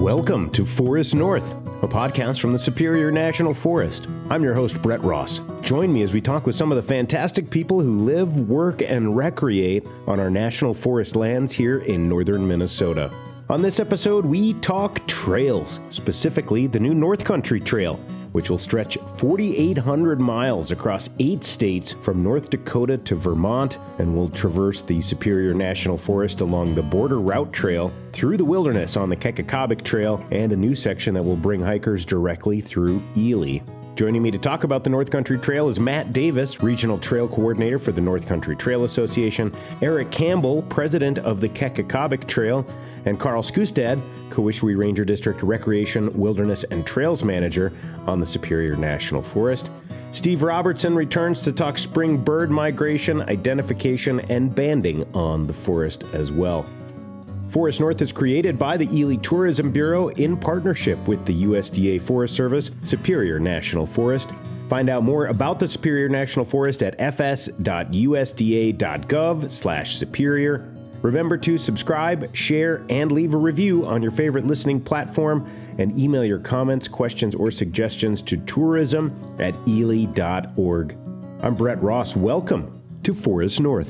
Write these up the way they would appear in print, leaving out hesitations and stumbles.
Welcome to Forest North, a podcast from the Superior National Forest. I'm your host, Brett Ross. Join me as we talk with some of the fantastic people who live, work, and recreate on our national forest lands here in northern Minnesota. On this episode, we talk trails, specifically the new North Country Trail, which will stretch 4,800 miles across 8 states from North Dakota to Vermont and will traverse the Superior National Forest along the Border Route Trail, through the wilderness on the Kekacobic Trail, and a new section that will bring hikers directly through Ely. Joining me to talk about the North Country Trail is Matt Davis, Regional Trail Coordinator for the North Country Trail Association, Eric Campbell, President of the Kekacobic Trail, and Carl Skustad, Kawishwe Ranger District Recreation, Wilderness, and Trails Manager on the Superior National Forest. Steve Robertson returns to talk spring bird migration, identification, and banding on the forest as well. Forest North is created by the Ely Tourism Bureau in partnership with the USDA Forest Service, Superior National Forest. Find out more about the Superior National Forest at fs.usda.gov/superior. Remember to subscribe, share, and leave a review on your favorite listening platform, and email your comments, questions, or suggestions to tourism@ely.org. I'm Brett Ross. Welcome to Forest North.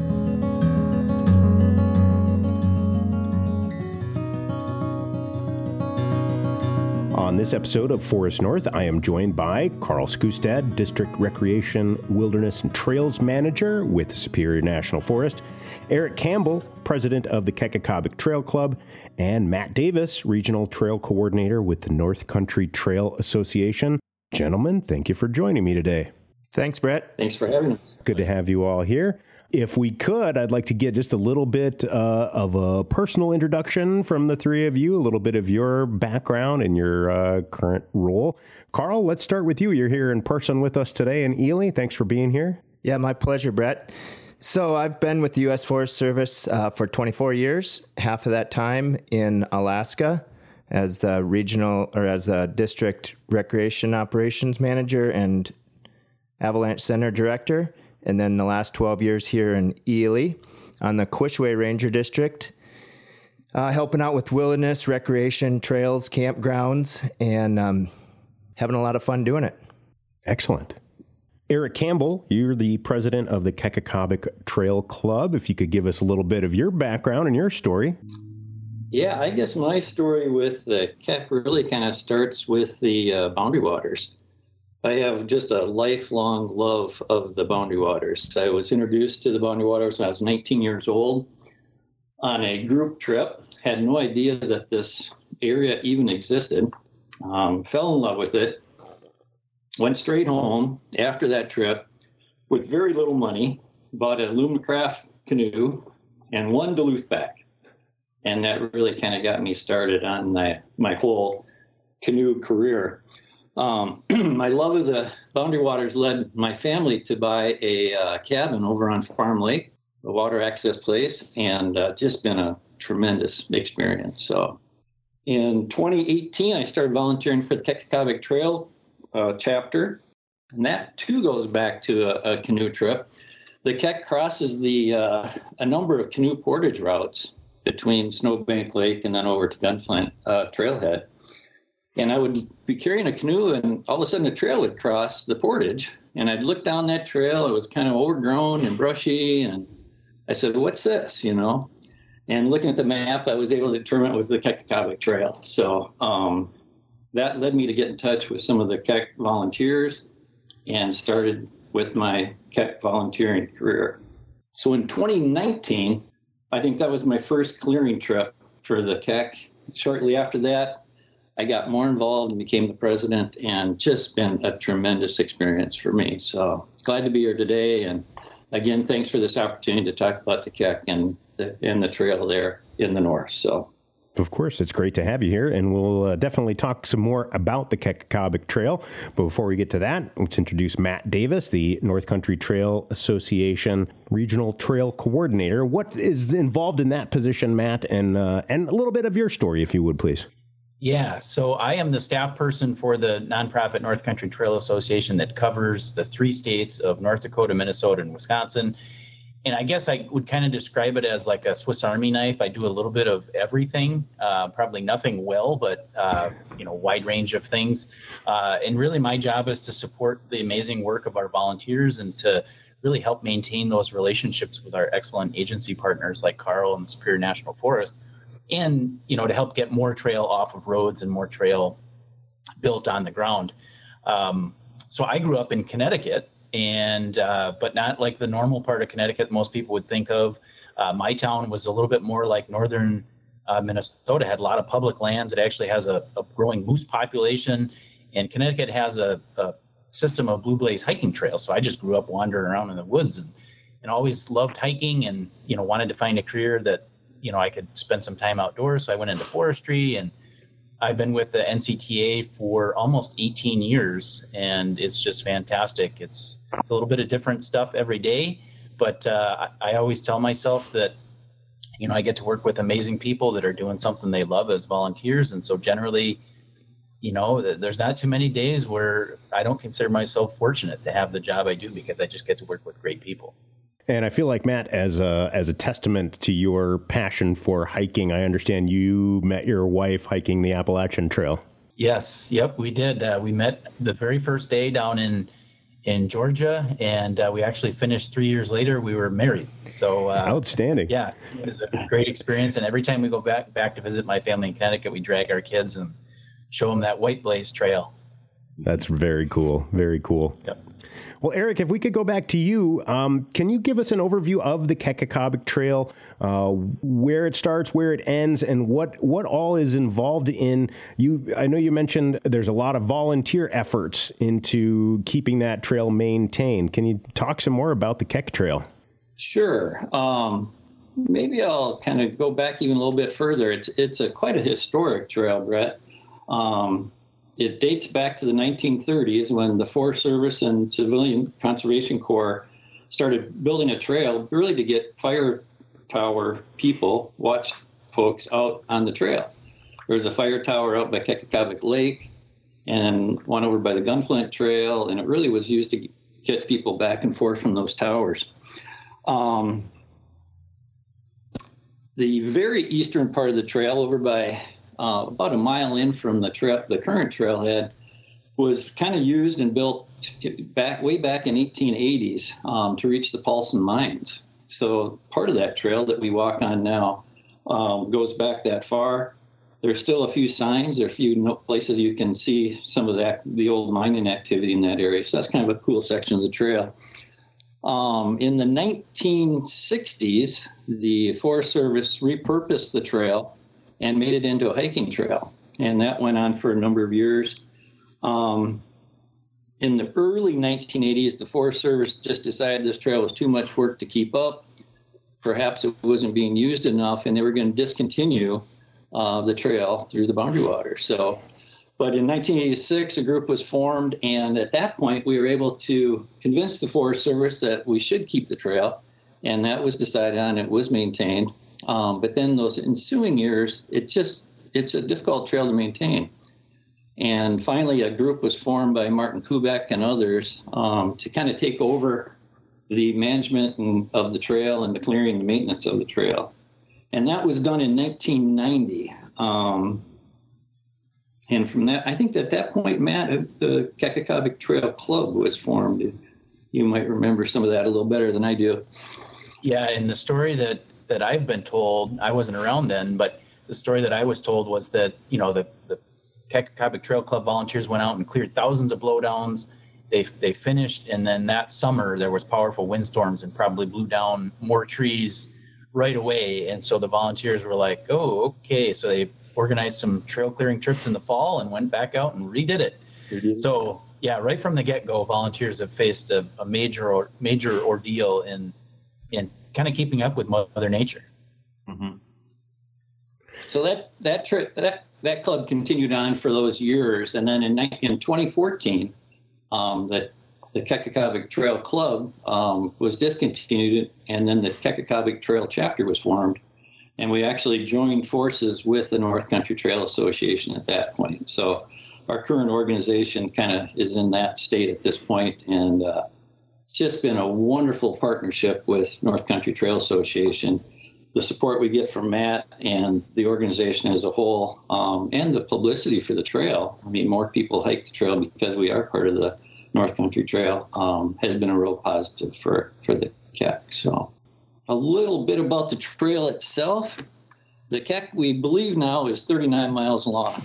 On this episode of Forest North, I am joined by Carl Skustad, District Recreation, Wilderness, and Trails Manager with the Superior National Forest, Eric Campbell, President of the Kekacobic Trail Club, and Matt Davis, Regional Trail Coordinator with the North Country Trail Association. Gentlemen, thank you for joining me today. Thanks, Brett. Thanks for having us. Good to have you all here. If we could, I'd like to get just a little bit of a personal introduction from the three of you, a little bit of your background and your current role. Carl, let's start with you. You're here in person with us today in Ely. Thanks for being here. Yeah, my pleasure, Brett. So I've been with the U.S. Forest Service for 24 years, half of that time in Alaska as the regional or as a district recreation operations manager and avalanche center director. And then the last 12 years here in Ely on the Kawishwe Ranger District, helping out with wilderness, recreation, trails, campgrounds, and having a lot of fun doing it. Excellent. Eric Campbell, you're the president of the Kekacobic Trail Club. If you could give us a little bit of your background and your story. Yeah, I guess my story with the Kek really kind of starts with the Boundary Waters. I have just a lifelong love of the Boundary Waters. I was introduced to the Boundary Waters when I was 19 years old on a group trip. Had no idea that this area even existed. Fell in love with it. Went straight home after that trip with very little money. Bought a Alumacraft canoe and one Duluth back. And that really kind of got me started on my whole canoe career. My love of the Boundary Waters led my family to buy a cabin over on Farm Lake, a water access place, and just been a tremendous experience. So in 2018, I started volunteering for the Kekacobic Trail chapter, and that too goes back to a canoe trip. The Kek crosses a number of canoe portage routes between Snowbank Lake and then over to Gunflint Trailhead. And I would be carrying a canoe, and all of a sudden a trail would cross the portage. And I'd look down that trail. It was kind of overgrown and brushy. And I said, what's this, And looking at the map, I was able to determine it was the Kekacobic Trail. So that led me to get in touch with some of the Kek volunteers and started with my Kek volunteering career. So in 2019, I think that was my first clearing trip for the Kek. Shortly after that, I got more involved and became the president, and just been a tremendous experience for me. So glad to be here today. And again, thanks for this opportunity to talk about the Kek and the trail there in the north. So, of course, it's great to have you here, and we'll definitely talk some more about the Kekacobic Trail. But before we get to that, let's introduce Matt Davis, the North Country Trail Association Regional Trail Coordinator. What is involved in that position, Matt, and a little bit of your story, if you would, please. Yeah, so I am the staff person for the nonprofit North Country Trail Association that covers the 3 states of North Dakota, Minnesota, and Wisconsin. And I guess I would kind of describe it as like a Swiss Army knife. I do a little bit of everything, probably nothing well, but, wide range of things. And really my job is to support the amazing work of our volunteers and to really help maintain those relationships with our excellent agency partners like Carl and Superior National Forest. And, to help get more trail off of roads and more trail built on the ground. So I grew up in Connecticut. And but not like the normal part of Connecticut most people would think of. My town was a little bit more like northern Minnesota, had a lot of public lands. It actually has a growing moose population, and Connecticut has a system of Blue Blaze hiking trails. So I just grew up wandering around in the woods and always loved hiking and, wanted to find a career that, I could spend some time outdoors. So I went into forestry, and I've been with the NCTA for almost 18 years, and it's just fantastic. It's a little bit of different stuff every day, but I always tell myself that, I get to work with amazing people that are doing something they love as volunteers. And so generally, there's not too many days where I don't consider myself fortunate to have the job I do, because I just get to work with great people. And I feel like, Matt, as a testament to your passion for hiking, I understand you met your wife hiking the Appalachian Trail. Yes. Yep. We did. We met the very first day down in Georgia, and we actually finished 3 years later. We were married. So outstanding. Yeah, it was a great experience. And every time we go back to visit my family in Connecticut, we drag our kids and show them that White Blaze Trail. That's very cool. Very cool. Yep. Well, Eric, if we could go back to you, can you give us an overview of the Kekakovik Trail, where it starts, where it ends, and what all is involved in you? I know you mentioned there's a lot of volunteer efforts into keeping that trail maintained. Can you talk some more about the Keck Trail? Sure. Maybe I'll kind of go back even a little bit further. It's quite a historic trail, Brett. It dates back to the 1930s when the Forest Service and Civilian Conservation Corps started building a trail really to get fire tower people, watch folks out on the trail. There was a fire tower out by Kekakovik Lake and one over by the Gunflint Trail, and it really was used to get people back and forth from those towers. The very eastern part of the trail over by about a mile in from the current trailhead was kind of used and built way back in 1880s to reach the Paulson mines. So part of that trail that we walk on now goes back that far. There's still a few signs, there are a few places you can see some of the old mining activity in that area. So that's kind of a cool section of the trail. In the 1960s, the Forest Service repurposed the trail and made it into a hiking trail. And that went on for a number of years. In the early 1980s, the Forest Service just decided this trail was too much work to keep up. Perhaps it wasn't being used enough, and they were going to discontinue the trail through the Boundary Waters. But in 1986, a group was formed, and at that point, we were able to convince the Forest Service that we should keep the trail, and that was decided on. It was maintained. But then those ensuing years, it's a difficult trail to maintain. And finally, a group was formed by Martin Kubek and others to kind of take over the management of the trail and the clearing and maintenance of the trail. And that was done in 1990. And from that, I think at that point, Matt, the Kekakovik Trail Club was formed. You might remember some of that a little better than I do. Yeah, and the story that I've been told, I wasn't around then, but the story that I was told was that, the Kekakovik Trail Club volunteers went out and cleared thousands of blowdowns. They finished, and then that summer there was powerful windstorms and probably blew down more trees right away. And so the volunteers were like, oh, okay. So they organized some trail clearing trips in the fall and went back out and redid it. Mm-hmm. So yeah, right from the get-go, volunteers have faced a major ordeal in kind of keeping up with Mother Nature. Mm-hmm. So that club continued on for those years, and then in 2014, the Kekakovik Trail Club was discontinued, and then the Kekakovik Trail chapter was formed, and we actually joined forces with the North Country Trail Association at that point. So our current organization kind of is in that state at this point, and just been a wonderful partnership with North Country Trail Association. The support we get from Matt and the organization as a whole, and the publicity for the trail. I mean, more people hike the trail because we are part of the North Country Trail, has been a real positive for the Keck. So a little bit about the trail itself. The Keck, we believe now, is 39 miles long.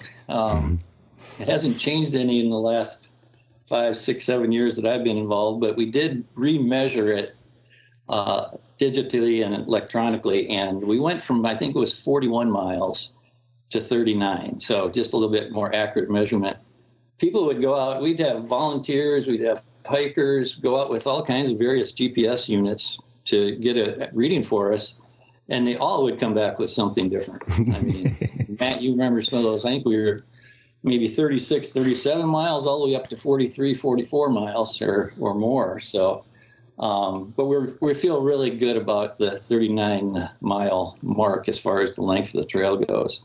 It hasn't changed any in the last 5, 6, 7 years that I've been involved, but we did remeasure it digitally and electronically, and we went from, I think it was 41 miles to 39, so just a little bit more accurate measurement. People would go out, we'd have volunteers, we'd have hikers go out with all kinds of various GPS units to get a reading for us, and they all would come back with something different. I mean, Matt, you remember some of those. I think we were maybe 36, 37 miles, all the way up to 43, 44 miles or more. So, but we feel really good about the 39-mile mark as far as the length of the trail goes.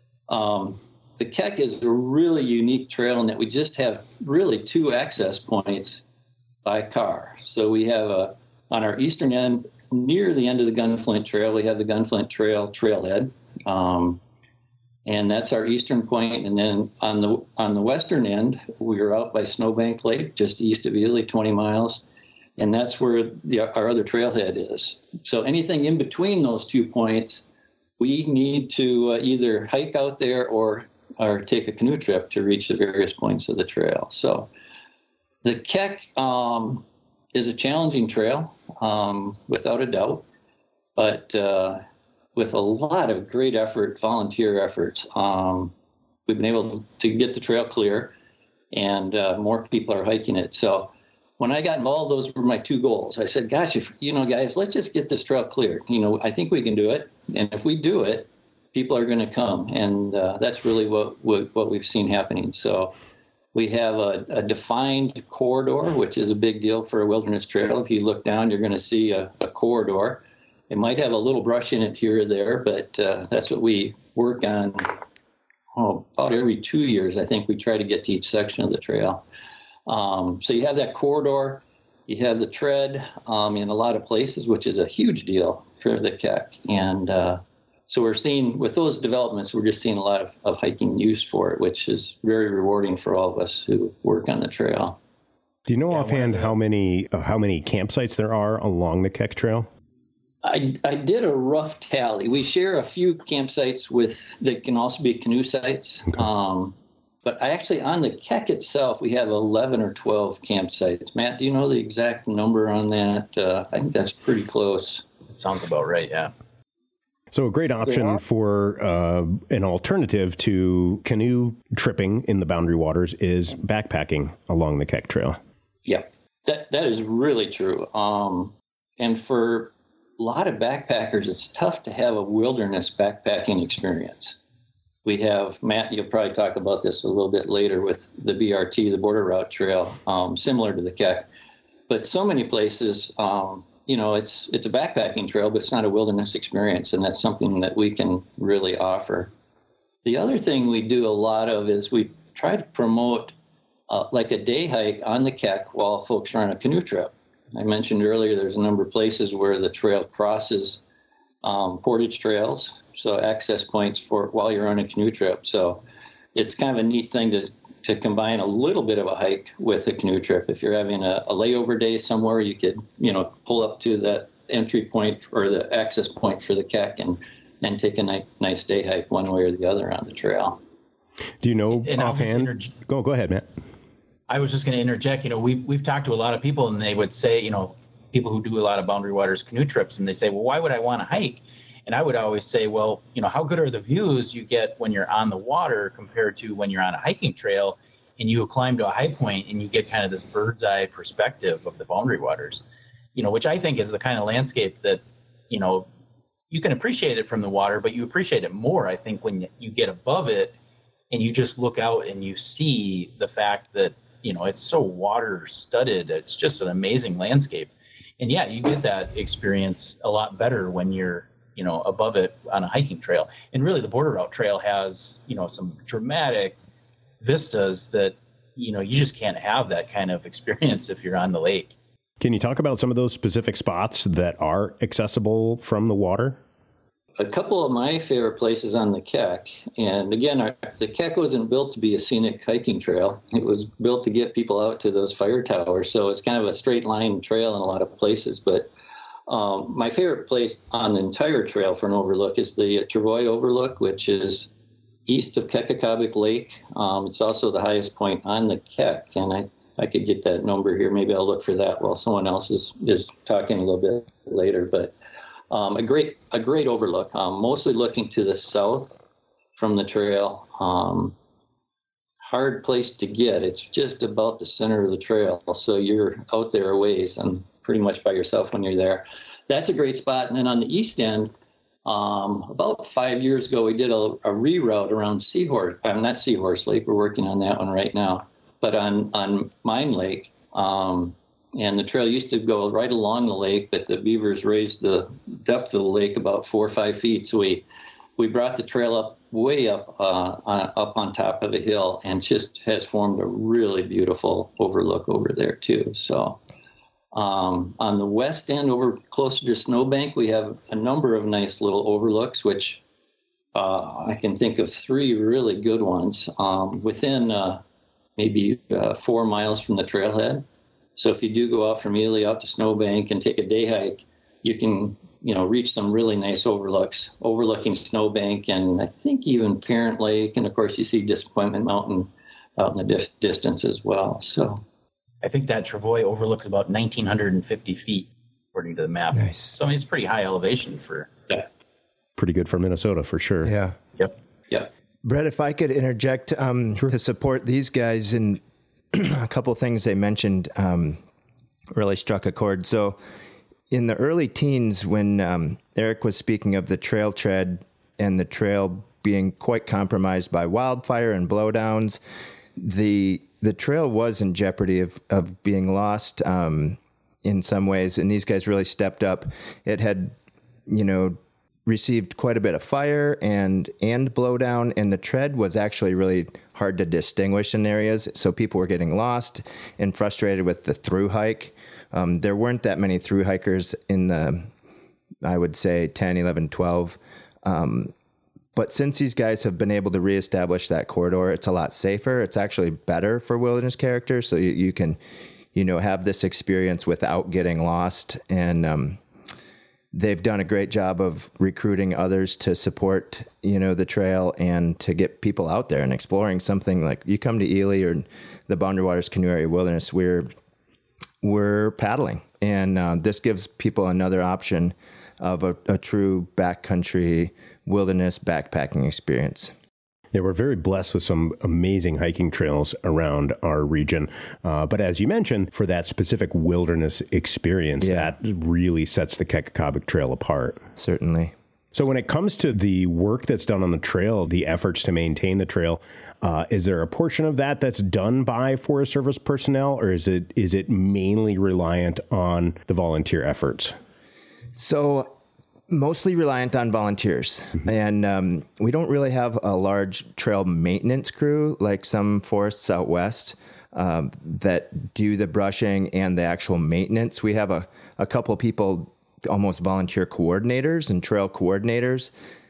The Keck is a really unique trail in that we just have really 2 access points by car. So we have on our eastern end, near the end of the Gunflint Trail, we have the Gunflint Trail trailhead. And that's our eastern point. And then on the western end, we are out by Snowbank Lake, just east of Ely, 20 miles. And that's where our other trailhead is. So anything in between those 2 points, we need to either hike out there or take a canoe trip to reach the various points of the trail. So the Keck is a challenging trail, without a doubt, but with a lot of great effort, volunteer efforts, we've been able to get the trail clear, and more people are hiking it. So when I got involved, those were my 2 goals. I said, gosh, guys, let's just get this trail cleared. I think we can do it. And if we do it, people are going to come. And that's really what we've seen happening. So we have a defined corridor, which is a big deal for a wilderness trail. If you look down, you're going to see a corridor. It might have a little brush in it here or there, but that's what we work on. About every 2 years, I think we try to get to each section of the trail. So you have that corridor, you have the tread in a lot of places, which is a huge deal for the Keck. And so we're seeing, with those developments, we're just seeing a lot of hiking use for it, which is very rewarding for all of us who work on the trail. Do you know offhand how many campsites there are along the Keck Trail? I did a rough tally. We share a few campsites that can also be canoe sites. Okay. But on the Keck itself, we have 11 or 12 campsites. Matt, do you know the exact number on that? I think that's pretty close. It sounds about right, yeah. So a great option for an alternative to canoe tripping in the Boundary Waters is backpacking along the Keck Trail. Yeah, that is really true. And for a lot of backpackers, it's tough to have a wilderness backpacking experience. We have, Matt, you'll probably talk about this a little bit later with the BRT, the Border Route Trail, similar to the Keck. But so many places, it's a backpacking trail, but it's not a wilderness experience, and that's something that we can really offer. The other thing we do a lot of is we try to promote like a day hike on the Keck while folks are on a canoe trip. I mentioned earlier there's a number of places where the trail crosses portage trails, so access points for while you're on a canoe trip. So it's kind of a neat thing to combine a little bit of a hike with a canoe trip. If you're having a layover day somewhere, you could pull up to that entry point or the access point for the Keck and take a nice day hike one way or the other on the trail. Do you know offhand? Go ahead, Matt. I was just going to interject. We've talked to a lot of people, and they would say, people who do a lot of Boundary Waters canoe trips, and they say, well, why would I want to hike? And I would always say, well, how good are the views you get when you're on the water compared to when you're on a hiking trail and you climb to a high point and you get kind of this bird's eye perspective of the Boundary Waters, which I think is the kind of landscape that, you can appreciate it from the water, but you appreciate it more, I think, when you get above it and you just look out and you see the fact that, it's so water studded. It's just an amazing landscape. And yeah, you get that experience a lot better when you're, above it on a hiking trail. And really the Border Route Trail has, some dramatic vistas that, you just can't have that kind of experience if you're on the lake. Can you talk about some of those specific spots that are accessible from the water? A couple of my favorite places on the Keck, and again, the Keck wasn't built to be a scenic hiking trail. It was built to get people out to those fire towers, so it's kind of a straight line trail in a lot of places. But my favorite place on the entire trail for an overlook is the Travois Overlook, which is east of Kekakovik Lake. It's also the highest point on the Keck, and I could get that number here. Maybe I'll look for that while someone else is talking a little bit later. But a great overlook, mostly looking to the south from the trail. Hard place to get. It's just about the center of the trail, so you're out there a ways and pretty much by yourself when you're there. That's a great spot. And then on the east end, about 5 years ago, we did a reroute around not Seahorse Lake. We're working on that one right now. But on Mine Lake, and the trail used to go right along the lake, but the beavers raised the depth of the lake about 4 or 5 feet. So we brought the trail up way up on top of a hill, and just has formed a really beautiful overlook over there too. So on the west end, over closer to Snowbank, we have a number of nice little overlooks, which I can think of 3 really good ones within maybe 4 miles from the trailhead. So if you do go out from Ely out to Snowbank and take a day hike, you can, reach some really nice overlooks, overlooking Snowbank and I think even Parent Lake. And of course you see Disappointment Mountain out in the distance as well. So I think that Travois overlooks about 1,950 feet, according to the map. Nice. So it's pretty high elevation for that. Pretty good for Minnesota, for sure. Yeah. Yep. Yep. Brett, if I could interject to support these guys, and a couple things they mentioned really struck a chord. So in the early teens, when Eric was speaking of the trail tread and the trail being quite compromised by wildfire and blowdowns, the trail was in jeopardy of being lost in some ways, and these guys really stepped up. It had, received quite a bit of fire and blowdown, and the tread was actually really hard to distinguish in areas, so people were getting lost and frustrated with the through hike. There weren't that many through hikers in the, I would say, 10, 11, 12. But since these guys have been able to reestablish that corridor, it's a lot safer. It's actually better for wilderness characters, so you can, have this experience without getting lost. And they've done a great job of recruiting others to support, the trail and to get people out there and exploring something. Like you come to Ely or the Boundary Waters Canoe Area Wilderness, we're paddling, and this gives people another option of a true backcountry wilderness backpacking experience. Yeah, we're very blessed with some amazing hiking trails around our region. But as you mentioned, for that specific wilderness experience, that really sets the Kekakovik Trail apart. Certainly. So when it comes to the work that's done on the trail, the efforts to maintain the trail, is there a portion of that that's done by Forest Service personnel, or is it mainly reliant on the volunteer efforts? So mostly reliant on volunteers. Mm-hmm. And we don't really have a large trail maintenance crew like some forests out west that do the brushing and the actual maintenance. We have a couple of people, almost volunteer coordinators and trail coordinators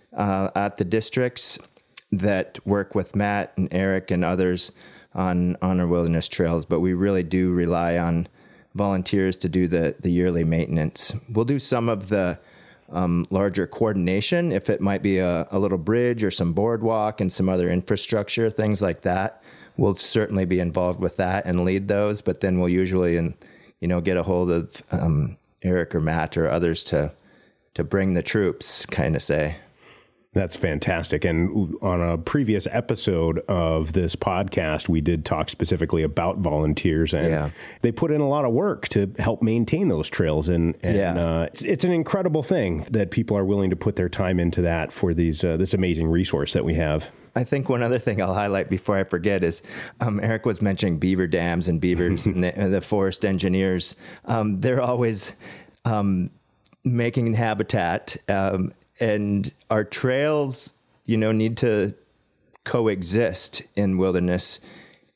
at the districts that work with Matt and Eric and others on our wilderness trails. But we really do rely on volunteers to do the yearly maintenance. We'll do some of the larger coordination, if it might be a little bridge or some boardwalk and some other infrastructure, things like that. We'll certainly be involved with that and lead those, but then we'll usually, get a hold of Eric or Matt or others to bring the troops, kind of say. That's fantastic. And on a previous episode of this podcast, we did talk specifically about volunteers, and they put in a lot of work to help maintain those trails. And it's an incredible thing that people are willing to put their time into that for these this amazing resource that we have. I think one other thing I'll highlight before I forget is Eric was mentioning beaver dams and beavers and the forest engineers. They're always making habitat. And our trails, need to coexist in wilderness.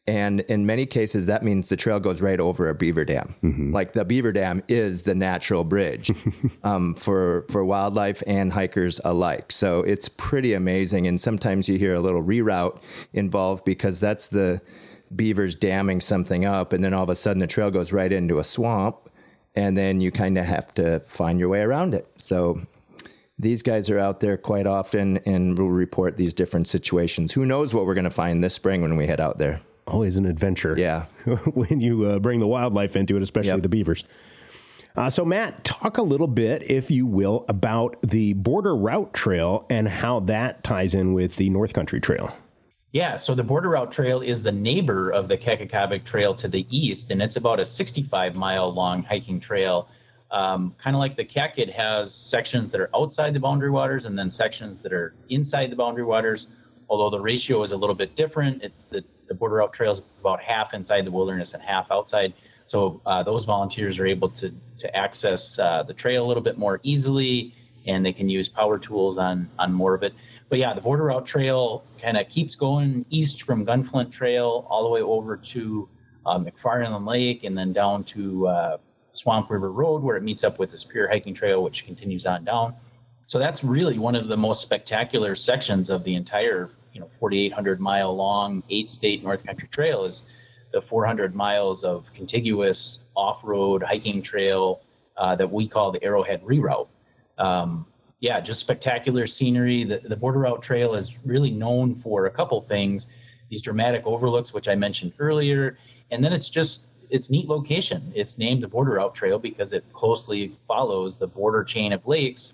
And in many cases, that means the trail goes right over a beaver dam. Like the beaver dam is the natural bridge for wildlife and hikers alike. So it's pretty amazing. And sometimes you hear a little reroute involved because that's the beavers damming something up. And then all of a sudden the trail goes right into a swamp. And then you kind of have to find your way around it. So these guys are out there quite often and will report these different situations. Who knows what we're going to find this spring when we head out there? Always an adventure. Yeah. When you bring the wildlife into it, especially the beavers. So Matt, talk a little bit, if you will, about the Border Route Trail and how that ties in with the North Country Trail. Yeah, so the Border Route Trail is the neighbor of the Kekakovik Trail to the east, and it's about a 65-mile long hiking trail. Kind of like the Kek, it has sections that are outside the boundary waters and then sections that are inside the boundary waters, although the ratio is a little bit different. The Border Route Trail is about half inside the wilderness and half outside. So those volunteers are able to access the trail a little bit more easily, and they can use power tools on more of it. But yeah, the Border Route Trail kind of keeps going east from Gunflint Trail all the way over to McFarland Lake and then down to Swamp River Road, where it meets up with the Superior Hiking Trail, which continues on down. So that's really one of the most spectacular sections of the entire 4,800 mile long 8-state North Country Trail is the 400 miles of contiguous off-road hiking trail that we call the Arrowhead Reroute. Yeah, just spectacular scenery. The Border Route Trail is really known for a couple things, these dramatic overlooks, which I mentioned earlier, and then it's neat location. It's named the Border Route Trail because it closely follows the border chain of lakes,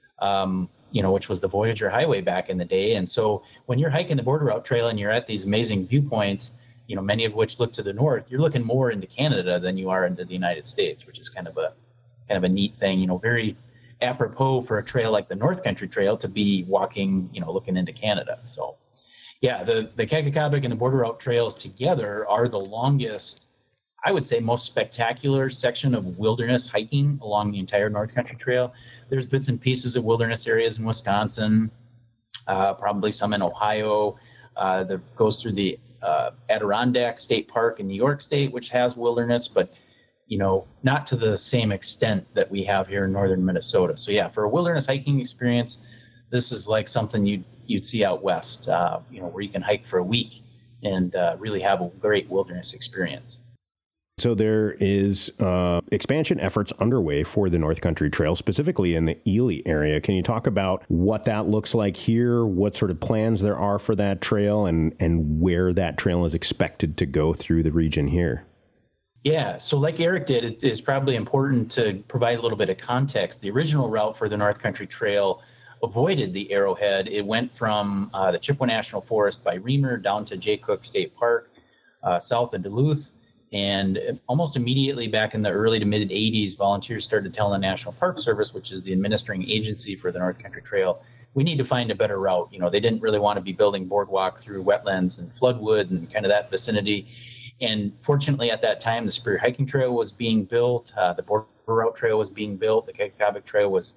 which was the Voyager Highway back in the day. And so when you're hiking the Border Route Trail and you're at these amazing viewpoints, many of which look to the north, you're looking more into Canada than you are into the United States, which is kind of a neat thing, very apropos for a trail like the North Country Trail to be walking, looking into Canada. So yeah, the Kekakovik and the Border Route Trails together are the longest, I would say, most spectacular section of wilderness hiking along the entire North Country Trail. There's bits and pieces of wilderness areas in Wisconsin, probably some in Ohio, that goes through the Adirondack State Park in New York State, which has wilderness, but not to the same extent that we have here in northern Minnesota. So yeah, for a wilderness hiking experience, this is like something you'd see out west, where you can hike for a week and really have a great wilderness experience. So there is expansion efforts underway for the North Country Trail, specifically in the Ely area. Can you talk about what that looks like here, what sort of plans there are for that trail, and where that trail is expected to go through the region here? Yeah, so like Eric did, it is probably important to provide a little bit of context. The original route for the North Country Trail avoided the Arrowhead. It went from the Chippewa National Forest by Reamer down to Jay Cook State Park, south of Duluth. And almost immediately back in the early to mid 80s, volunteers started telling the National Park Service, which is the administering agency for the North Country Trail, we need to find a better route. They didn't really want to be building boardwalk through wetlands and floodwood and kind of that vicinity. And fortunately, at that time, the Superior Hiking Trail was being built. The Border Route Trail was being built. The Kekakovik Trail was,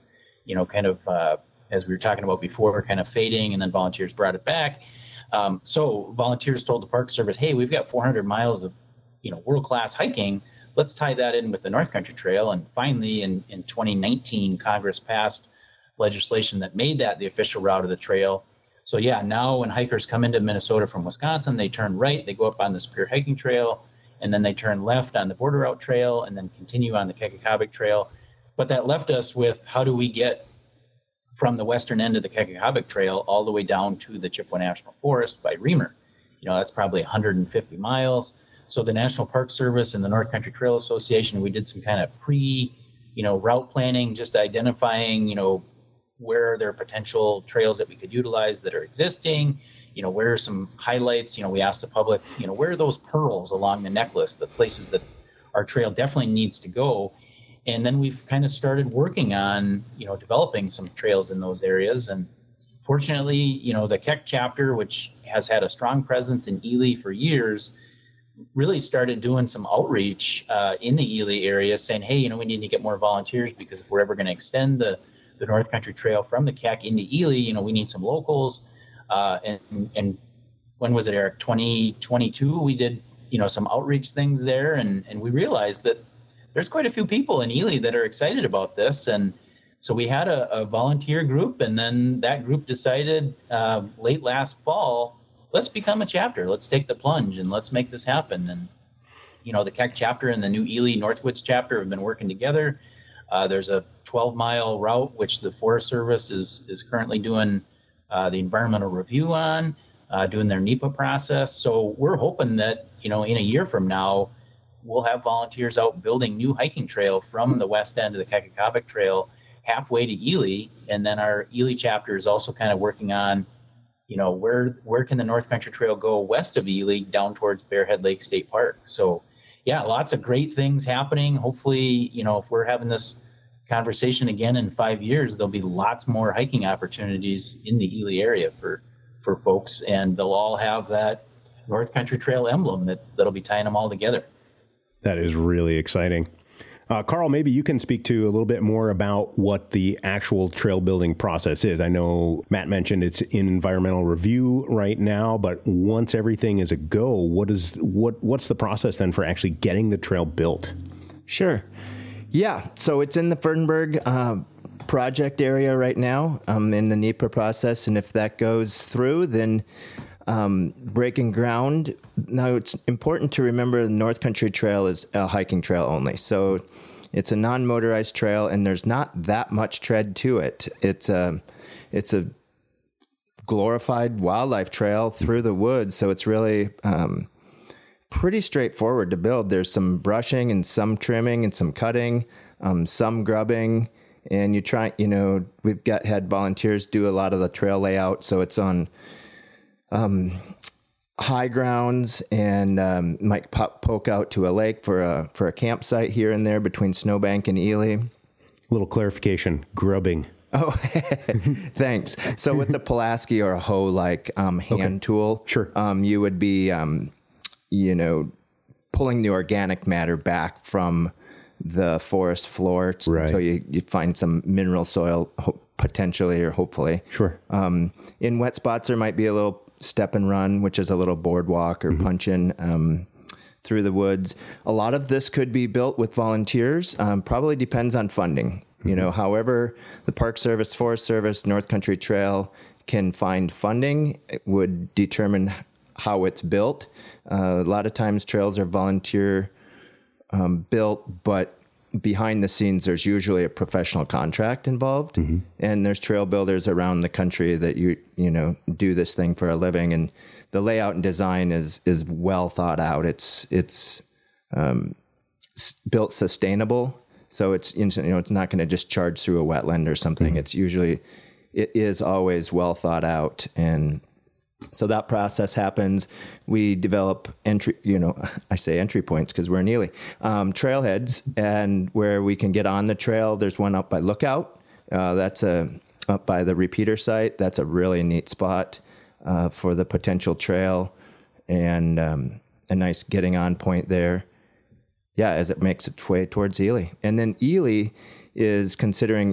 as we were talking about before, kind of fading, and then volunteers brought it back. So volunteers told the Park Service, hey, we've got 400 miles of world-class hiking. Let's tie that in with the North Country Trail. And finally, in 2019, Congress passed legislation that made that the official route of the trail. So yeah, now when hikers come into Minnesota from Wisconsin, they turn right, they go up on the Superior Hiking Trail, and then they turn left on the Border Route Trail, and then continue on the Kekakovik Trail. But that left us with, how do we get from the western end of the Kekakovik Trail all the way down to the Chippewa National Forest by Reamer? That's probably 150 miles. So the National Park Service and the North Country Trail Association, we did some kind of route planning, just identifying, where are there potential trails that we could utilize that are existing, where are some highlights, we asked the public, where are those pearls along the necklace, the places that our trail definitely needs to go. And then we've kind of started working on, developing some trails in those areas. And fortunately, the Keck chapter, which has had a strong presence in Ely for years, really started doing some outreach in the Ely area, saying, hey, we need to get more volunteers, because if we're ever going to extend the North Country Trail from the Keck into Ely, we need some locals. And when was it, Eric? 2022, we did some outreach things there. And we realized that there's quite a few people in Ely that are excited about this. And so we had a volunteer group, and then that group decided late last fall, let's become a chapter. Let's take the plunge and let's make this happen. And, the Keck chapter and the new Ely Northwoods chapter have been working together. There's a 12-mile route, which the Forest Service is currently doing the environmental review on, doing their NEPA process. So we're hoping that, in a year from now, we'll have volunteers out building new hiking trail from the west end of the Kekakovik Trail halfway to Ely. And then our Ely chapter is also kind of working on, where can the North Country Trail go west of Ely down towards Bearhead Lake State Park. So yeah, lots of great things happening. Hopefully, if we're having this conversation again in 5 years, there'll be lots more hiking opportunities in the Ely area for folks, and they'll all have that North Country Trail emblem that'll be tying them all together. That is really exciting. Carl, maybe you can speak to a little bit more about what the actual trail building process is. I know Matt mentioned it's in environmental review right now, but once everything is a go, what's the process then for actually getting the trail built? Sure. Yeah, so it's in the Furtenberg project area right now, in the NEPA process, and if that goes through, then breaking ground. Now, it's important to remember the North Country Trail is a hiking trail only. So it's a non-motorized trail, and there's not that much tread to it. It's a glorified wildlife trail through the woods, so it's really pretty straightforward to build. There's some brushing and some trimming and some cutting, some grubbing, and we've had volunteers do a lot of the trail layout, so it's on high grounds and might poke out to a lake for a campsite here and there between Snowbank and Ely. Little clarification, grubbing. Oh, thanks. So with the Pulaski or a hoe-like hand tool, sure, you would be, pulling the organic matter back from the forest floor until you find some mineral soil, potentially or hopefully. Sure. In wet spots, there might be a little step and run, which is a little boardwalk or punch in through the woods. A lot of this could be built with volunteers. Probably depends on funding. However, the Park Service, Forest Service, North Country Trail can find funding, it would determine how it's built. A lot of times trails are volunteer built, but behind the scenes, there's usually a professional contract involved, and there's trail builders around the country that do this thing for a living. And the layout and design is well thought out. It's built sustainable, so it's not going to just charge through a wetland or something. It is always well thought out, and so that process happens. We develop I say entry points because we're in Ely, trailheads, and where we can get on the trail. There's one up by Lookout. That's up by the repeater site. That's a really neat spot for the potential trail, and a nice getting on point there. Yeah, as it makes its way towards Ely. And then Ely is considering,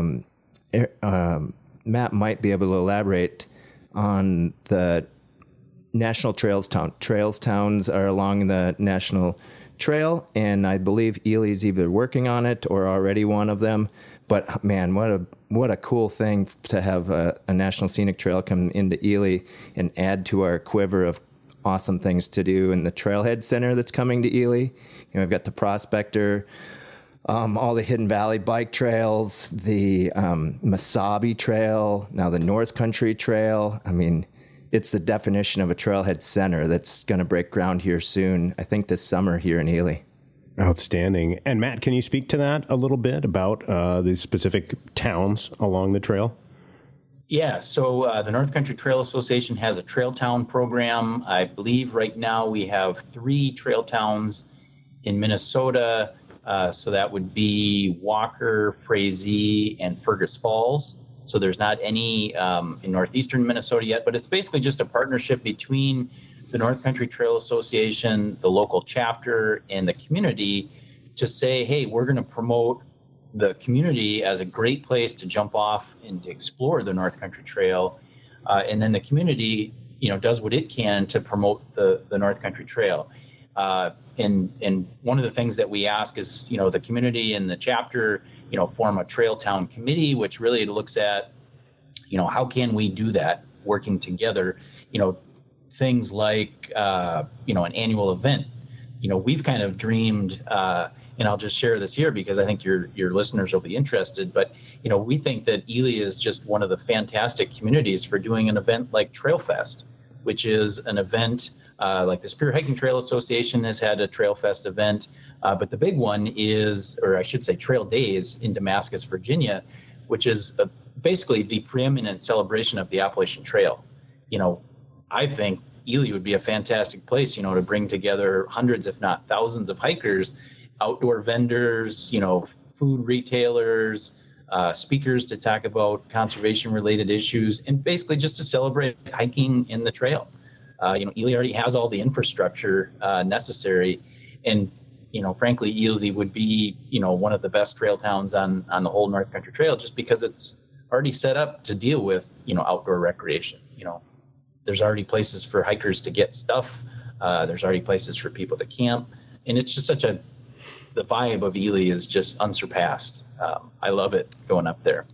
Matt might be able to elaborate on the National Trails Town. Trails towns are along the National Trail, and I believe Ely's either working on it or already one of them. But man, what a cool thing to have a National Scenic Trail come into Ely and add to our quiver of awesome things to do in the Trailhead Center that's coming to Ely. I've got the Prospector, all the Hidden Valley bike trails, the Mesabi Trail, now the North Country Trail. I mean, it's the definition of a trailhead center that's going to break ground here soon, I think this summer here in Ely. Outstanding. And Matt, can you speak to that a little bit about the specific towns along the trail? Yeah, so the North Country Trail Association has a Trail Town program. I believe right now we have 3 trail towns in Minnesota. So that would be Walker, Frazee, and Fergus Falls. So there's not any in northeastern Minnesota yet, but it's basically just a partnership between the North Country Trail Association, the local chapter, and the community to say, hey, we're going to promote the community as a great place to jump off and to explore the North Country Trail. And then the community, does what it can to promote the North Country Trail. And one of the things that we ask is, the community and the chapter, form a Trail Town committee, which really looks at, how can we do that working together? Things like, an annual event. We've kind of dreamed, and I'll just share this here because I think your listeners will be interested. But, we think that Ely is just one of the fantastic communities for doing an event like Trail Fest, which is an event like the Superior Hiking Trail Association has had a Trail Fest event. But the big one is, or I should say, Trail Days in Damascus, Virginia, which is basically the preeminent celebration of the Appalachian Trail. I think Ely would be a fantastic place, to bring together hundreds, if not thousands of hikers, outdoor vendors, food retailers, speakers to talk about conservation related issues, and basically just to celebrate hiking in the trail. Ely already has all the infrastructure necessary. And, frankly, Ely would be, one of the best trail towns on the whole North Country Trail, just because it's already set up to deal with, outdoor recreation. There's already places for hikers to get stuff. There's already places for people to camp. And it's just the vibe of Ely is just unsurpassed. I love it going up there.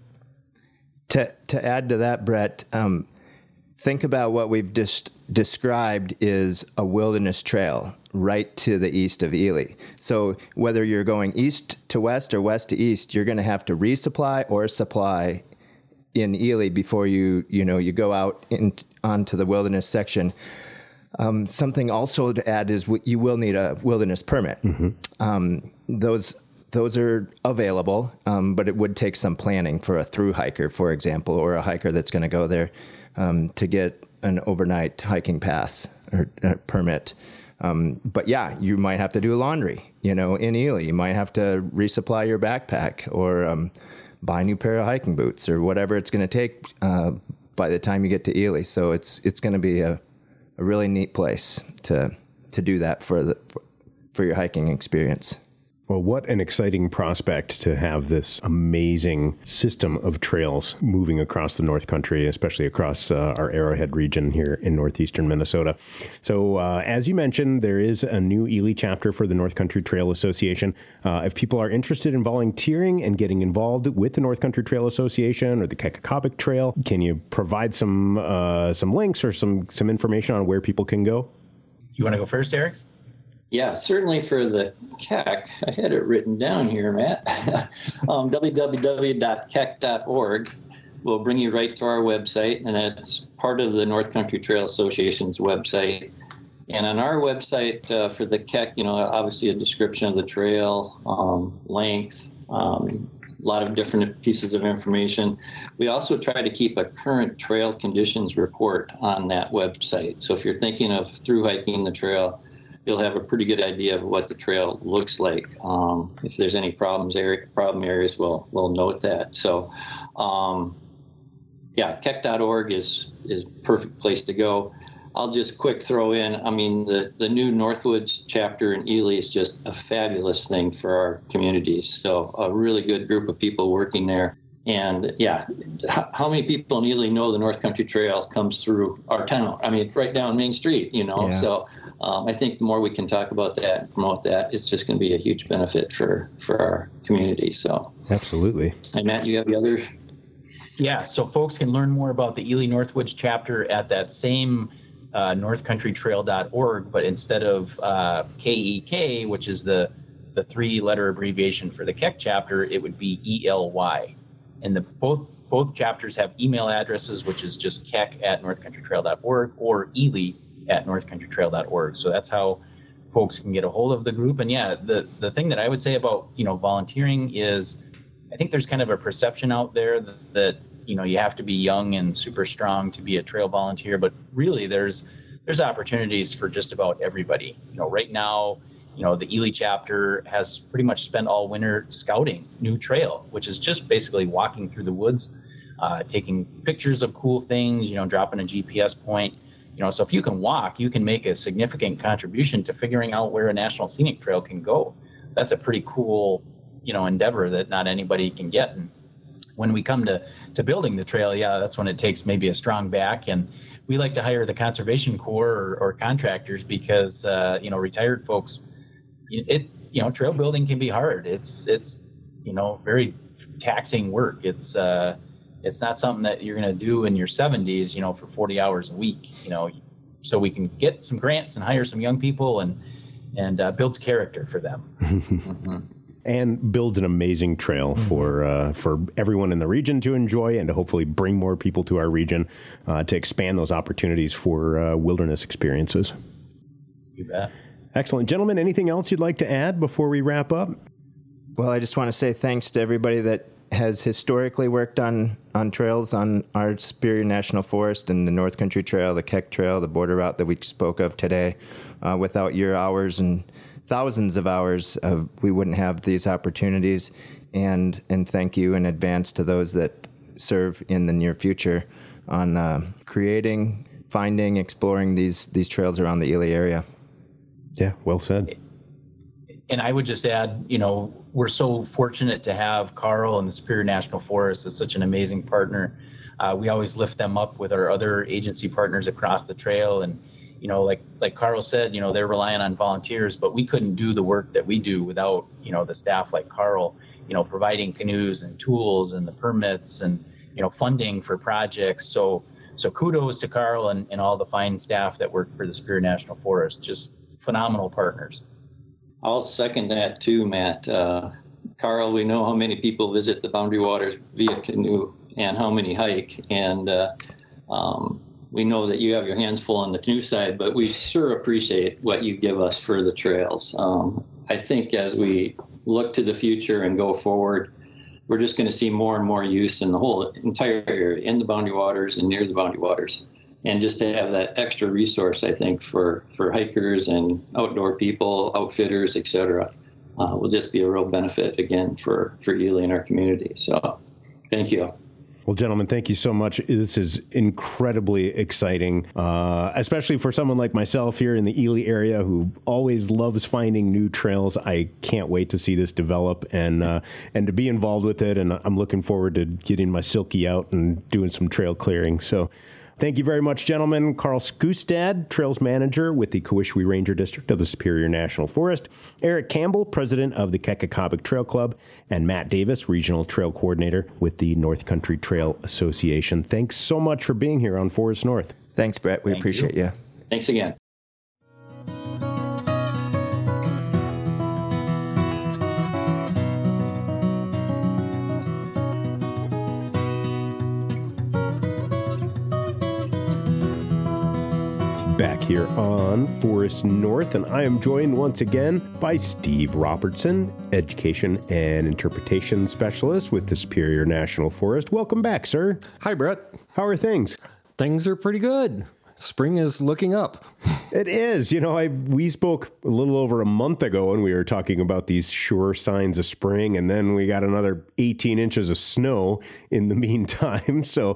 To add to that, Brett, think about what we've just described is a wilderness trail right to the east of Ely. So whether you're going east to west or west to east, you're going to have to resupply or supply in Ely before you go out onto the wilderness section. Something also to add is you will need a wilderness permit. Mm-hmm. Those are available, but it would take some planning for a through hiker, for example, or a hiker that's going to go there to get an overnight hiking pass or permit. But yeah, you might have to do laundry, in Ely. You might have to resupply your backpack or buy a new pair of hiking boots or whatever it's going to take by the time you get to Ely. So it's going to be a really neat place to do that for your hiking experience. Well, what an exciting prospect to have this amazing system of trails moving across the North Country, especially across our Arrowhead region here in northeastern Minnesota. So as you mentioned, there is a new Ely chapter for the North Country Trail Association. If people are interested in volunteering and getting involved with the North Country Trail Association or the Kekacopic Trail, can you provide some links or some information on where people can go? You want to go first, Eric? Yeah, certainly for the KEK. I had it written down here, Matt. www.kek.org will bring you right to our website, and it's part of the North Country Trail Association's website. And on our website for the KEK, obviously a description of the trail, length, a lot of different pieces of information. We also try to keep a current trail conditions report on that website. So if you're thinking of through hiking the trail, you'll have a pretty good idea of what the trail looks like. If there's any problem areas, we'll note that. So, kek.org is a perfect place to go. I'll just quick throw in, the new Northwoods chapter in Ely is just a fabulous thing for our communities. So a really good group of people working there. And how many people in Ely know the North Country Trail comes through our town? Right down Main Street, Yeah. So I think the more we can talk about that and promote that, it's just going to be a huge benefit for our community. So absolutely. And Matt, you have the other? Yeah. So folks can learn more about the Ely Northwoods chapter at that same northcountrytrail.org, but instead of KEK, which is the 3-letter abbreviation for the KEK chapter, it would be ELY. And both chapters have email addresses, which is just kek@northcountrytrail.org or ely@northcountrytrail.org. So that's how folks can get a hold of the group. And the thing that I would say about, volunteering is I think there's kind of a perception out there that you have to be young and super strong to be a trail volunteer, but really there's opportunities for just about everybody. Right now, the Ely chapter has pretty much spent all winter scouting new trail, which is just basically walking through the woods, taking pictures of cool things, dropping a GPS point. So if you can walk, you can make a significant contribution to figuring out where a national scenic trail can go. That's a pretty cool, endeavor that not anybody can get. And when we come to building the trail, that's when it takes maybe a strong back. And we like to hire the Conservation Corps or contractors because, retired folks, trail building can be hard. It's very taxing work. It's not something that you're going to do in your 70s, for 40 hours a week, so we can get some grants and hire some young people and builds character for them. Mm-hmm. And builds an amazing trail for everyone in the region to enjoy and to hopefully bring more people to our region to expand those opportunities for wilderness experiences. You bet. Excellent. Gentlemen, anything else you'd like to add before we wrap up? Well, I just want to say thanks to everybody that has historically worked on trails on our Superior National Forest and the North Country Trail, the Keck Trail, the border route that we spoke of today. Without your hours and thousands of hours, we wouldn't have these opportunities. And thank you in advance to those that serve in the near future on creating, finding, exploring these trails around the Ely area. Yeah, well said. And I would just add, we're so fortunate to have Carl and the Superior National Forest as such an amazing partner. We always lift them up with our other agency partners across the trail. And, like Carl said, they're relying on volunteers, but we couldn't do the work that we do without, the staff like Carl, providing canoes and tools and the permits and, funding for projects. So kudos to Carl and all the fine staff that work for the Superior National Forest. Just phenomenal partners. I'll second that too, Matt. Carl, we know how many people visit the Boundary Waters via canoe and how many hike. And we know that you have your hands full on the canoe side, but we sure appreciate what you give us for the trails. I think as we look to the future and go forward, we're just going to see more and more use in the whole entire area, in the Boundary Waters and near the Boundary Waters. And just to have that extra resource, I think, for hikers and outdoor people, outfitters, et cetera, will just be a real benefit, again, for Ely and our community. So thank you. Well, gentlemen, thank you so much. This is incredibly exciting, especially for someone like myself here in the Ely area who always loves finding new trails. I can't wait to see this develop and to be involved with it. And I'm looking forward to getting my Silky out and doing some trail clearing. So thank you very much, gentlemen. Carl Skustad, Trails Manager with the Kawishwe Ranger District of the Superior National Forest, Eric Campbell, President of the Kekakabik Trail Club, and Matt Davis, Regional Trail Coordinator with the North Country Trail Association. Thanks so much for being here on Forest North. Thanks, Brett. We appreciate you. Thanks again. Back here on Forest North, and I am joined once again by Steve Robertson, Education and Interpretation Specialist with the Superior National Forest. Welcome back, sir. Hi, Brett. How are things? Things are pretty good. Spring is looking up. It is. We spoke a little over a month ago and we were talking about these sure signs of spring, and then we got another 18 inches of snow in the meantime. So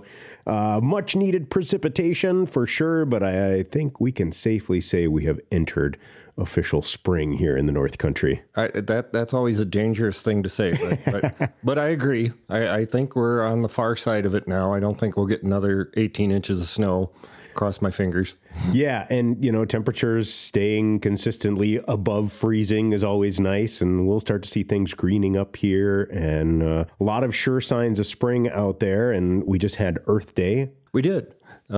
much needed precipitation for sure, but I think we can safely say we have entered official spring here in the North Country. That's always a dangerous thing to say, but I agree. I think we're on the far side of it now. I don't think we'll get another 18 inches of snow. Cross my fingers. Yeah, and temperatures staying consistently above freezing is always nice, and we'll start to see things greening up here, and a lot of sure signs of spring out there. And we just had Earth Day. We did.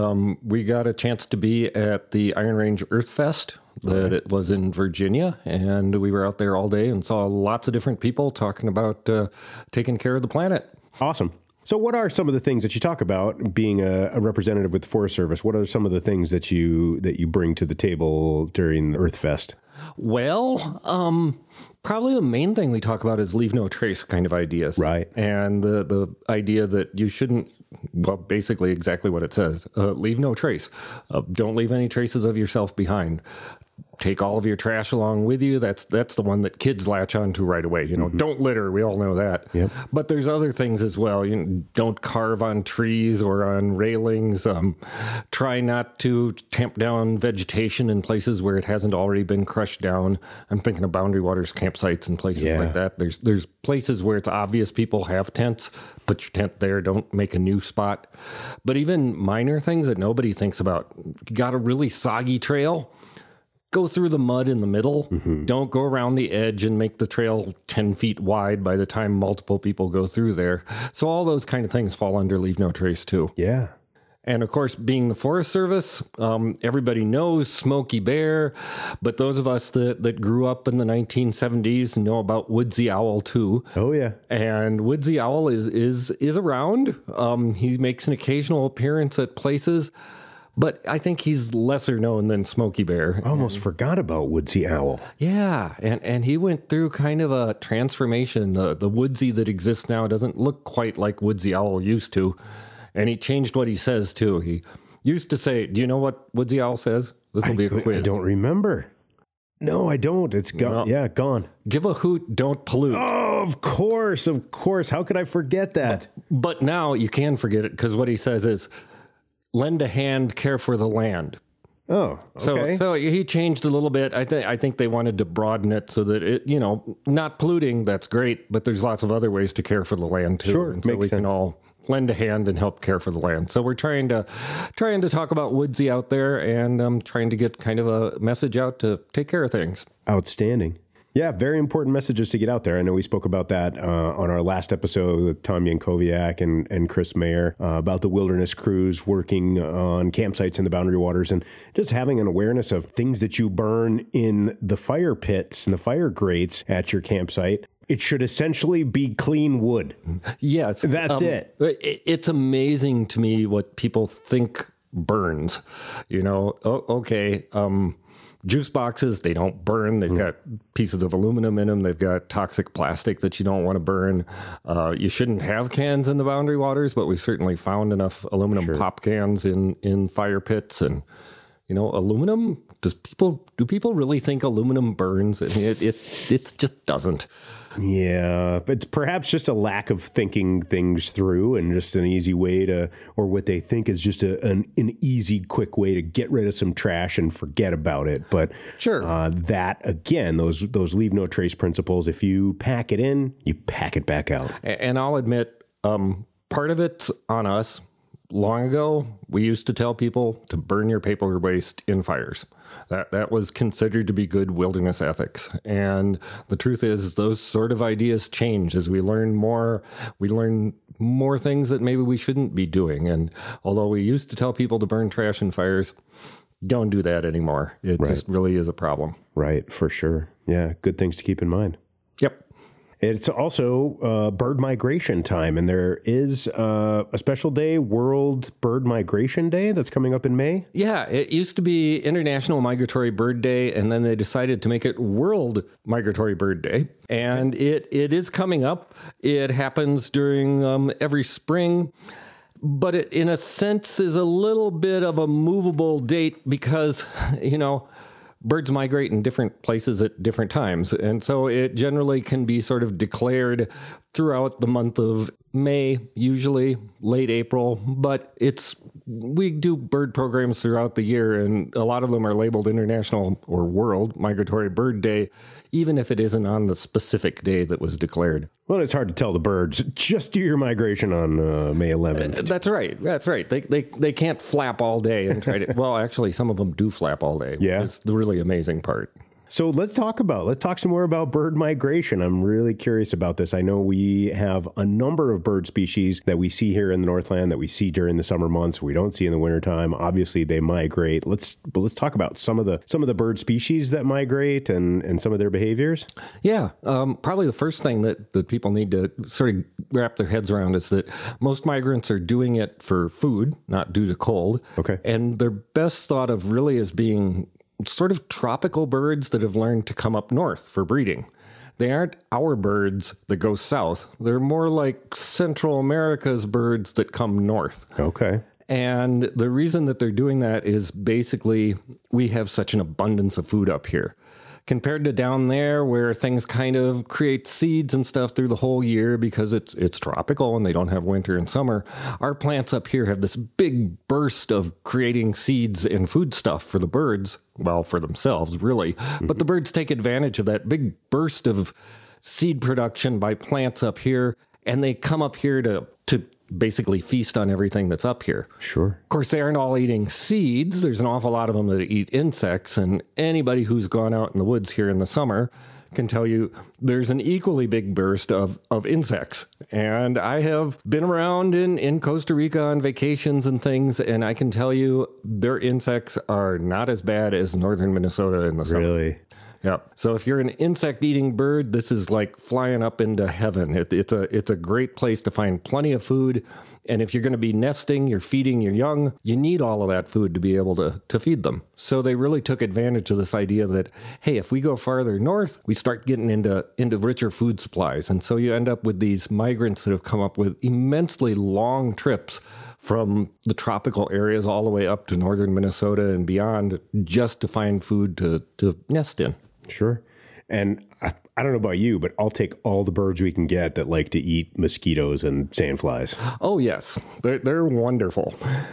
We got a chance to be at the Iron Range Earth Fest that it was in Virginia, and we were out there all day and saw lots of different people talking about taking care of the planet. Awesome. So what are some of the things that you talk about being a representative with the Forest Service? What are some of the things that you bring to the table during the Earth Fest? Well, probably the main thing we talk about is leave no trace kind of ideas. Right. And the idea that you shouldn't, well, basically exactly what it says, leave no trace. Don't leave any traces of yourself behind. Take all of your trash along with you. That's the one that kids latch onto right away. Don't litter. We all know that. Yep. But there's other things as well. Don't carve on trees or on railings. Try not to tamp down vegetation in places where it hasn't already been crushed trash down. I'm thinking of Boundary Waters campsites and places like that. There's places where it's obvious people have tents. Put your tent there. Don't make a new spot. But even minor things that nobody thinks about. You got a really soggy trail. Go through the mud in the middle. Mm-hmm. Don't go around the edge and make the trail 10 feet wide by the time multiple people go through there. So all those kind of things fall under Leave No Trace too. Yeah. And of course, being the Forest Service, everybody knows Smokey Bear, but those of us that grew up in the 1970s know about Woodsy Owl too. Oh yeah, and Woodsy Owl is around. He makes an occasional appearance at places, but I think he's lesser known than Smokey Bear. I almost forgot about Woodsy Owl. Yeah, and he went through kind of a transformation. The Woodsy that exists now doesn't look quite like Woodsy Owl used to. And he changed what he says, too. He used to say, do you know what Woodsy Owl says? This will be a quiz. I don't remember. No, I don't. It's gone. Yeah, gone. Give a hoot, don't pollute. Oh, of course. How could I forget that? But now you can forget it because what he says is, lend a hand, care for the land. Oh, okay. So he changed a little bit. I think they wanted to broaden it so that it, not polluting, that's great, but there's lots of other ways to care for the land, too. Sure, and so we can all lend a hand and help care for the land. So we're trying to talk about Woodsy out there and trying to get kind of a message out to take care of things. Outstanding. Yeah, very important messages to get out there. I know we spoke about that on our last episode with Tom Yankoviak and Chris Mayer about the wilderness crews working on campsites in the Boundary Waters and just having an awareness of things that you burn in the fire pits and the fire grates at your campsite. It should essentially be clean wood. Yes. That's it. It's amazing to me what people think burns. Juice boxes, they don't burn. They've got pieces of aluminum in them. They've got toxic plastic that you don't want to burn. You shouldn't have cans in the Boundary Waters, but we certainly found enough aluminum pop cans in fire pits. And, aluminum, do people really think aluminum burns? I mean, it just doesn't. Yeah, it's perhaps just a lack of thinking things through and just an easy way or what they think is just an easy, quick way to get rid of some trash and forget about it. But sure, that again, those Leave No Trace principles. If you pack it in, you pack it back out. And I'll admit, part of it's on us. Long ago, we used to tell people to burn your paper waste in fires. That was considered to be good wilderness ethics. And the truth is, those sort of ideas change as we learn more. We learn more things that maybe we shouldn't be doing. And although we used to tell people to burn trash in fires, don't do that anymore. It just really is a problem. Right, for sure. Yeah, good things to keep in mind. Yep. It's also bird migration time, and there is a special day, World Bird Migration Day, that's coming up in May. Yeah, it used to be International Migratory Bird Day, and then they decided to make it World Migratory Bird Day. And it is coming up. It happens during every spring. But it, in a sense, is a little bit of a movable date because, birds migrate in different places at different times. And so it generally can be sort of declared throughout the month of May, usually late April. But we do bird programs throughout the year, and a lot of them are labeled International or World Migratory Bird Day, even if it isn't on the specific day that was declared. Well, it's hard to tell the birds, just do your migration on May 11th. That's right. They can't flap all day and try to, well, actually, some of them do flap all day. Yeah. It's the really amazing part. So let's talk some more about bird migration. I'm really curious about this. I know we have a number of bird species that we see here in the Northland that we see during the summer months. We don't see in the wintertime. Obviously, they migrate. Let's talk about some of the bird species that migrate and some of their behaviors. Yeah, probably the first thing that people need to sort of wrap their heads around is that most migrants are doing it for food, not due to cold. Okay. And they're best thought of really as being sort of tropical birds that have learned to come up north for breeding. They aren't our birds that go south. They're more like Central America's birds that come north. Okay. And the reason that they're doing that is basically we have such an abundance of food up here. compared to down there where things kind of create seeds and stuff through the whole year because it's tropical and they don't have winter and summer. Our plants up here have this big burst of creating seeds and food stuff for the birds, well, for themselves, really. But the birds take advantage of that big burst of seed production by plants up here, and they come up here to basically feast on everything that's up here. Sure. Of course, they aren't all eating seeds. There's an awful lot of them that eat insects, and anybody who's gone out in the woods here in the summer can tell you there's an equally big burst of insects. And I have been around in Costa Rica on vacations and things, and I can tell you their insects are not as bad as northern Minnesota in the summer. Really? Yeah. So if you're an insect-eating bird, this is like flying up into heaven. It's a great place to find plenty of food. And if you're going to be nesting, you're feeding your young, you need all of that food to be able to feed them. So they really took advantage of this idea that, hey, if we go farther north, we start getting into richer food supplies. And so you end up with these migrants that have come up with immensely long trips from the tropical areas all the way up to northern Minnesota and beyond just to find food to nest in. Sure. And I don't know about you, but I'll take all the birds we can get that like to eat mosquitoes and sandflies. Oh, yes. They're wonderful.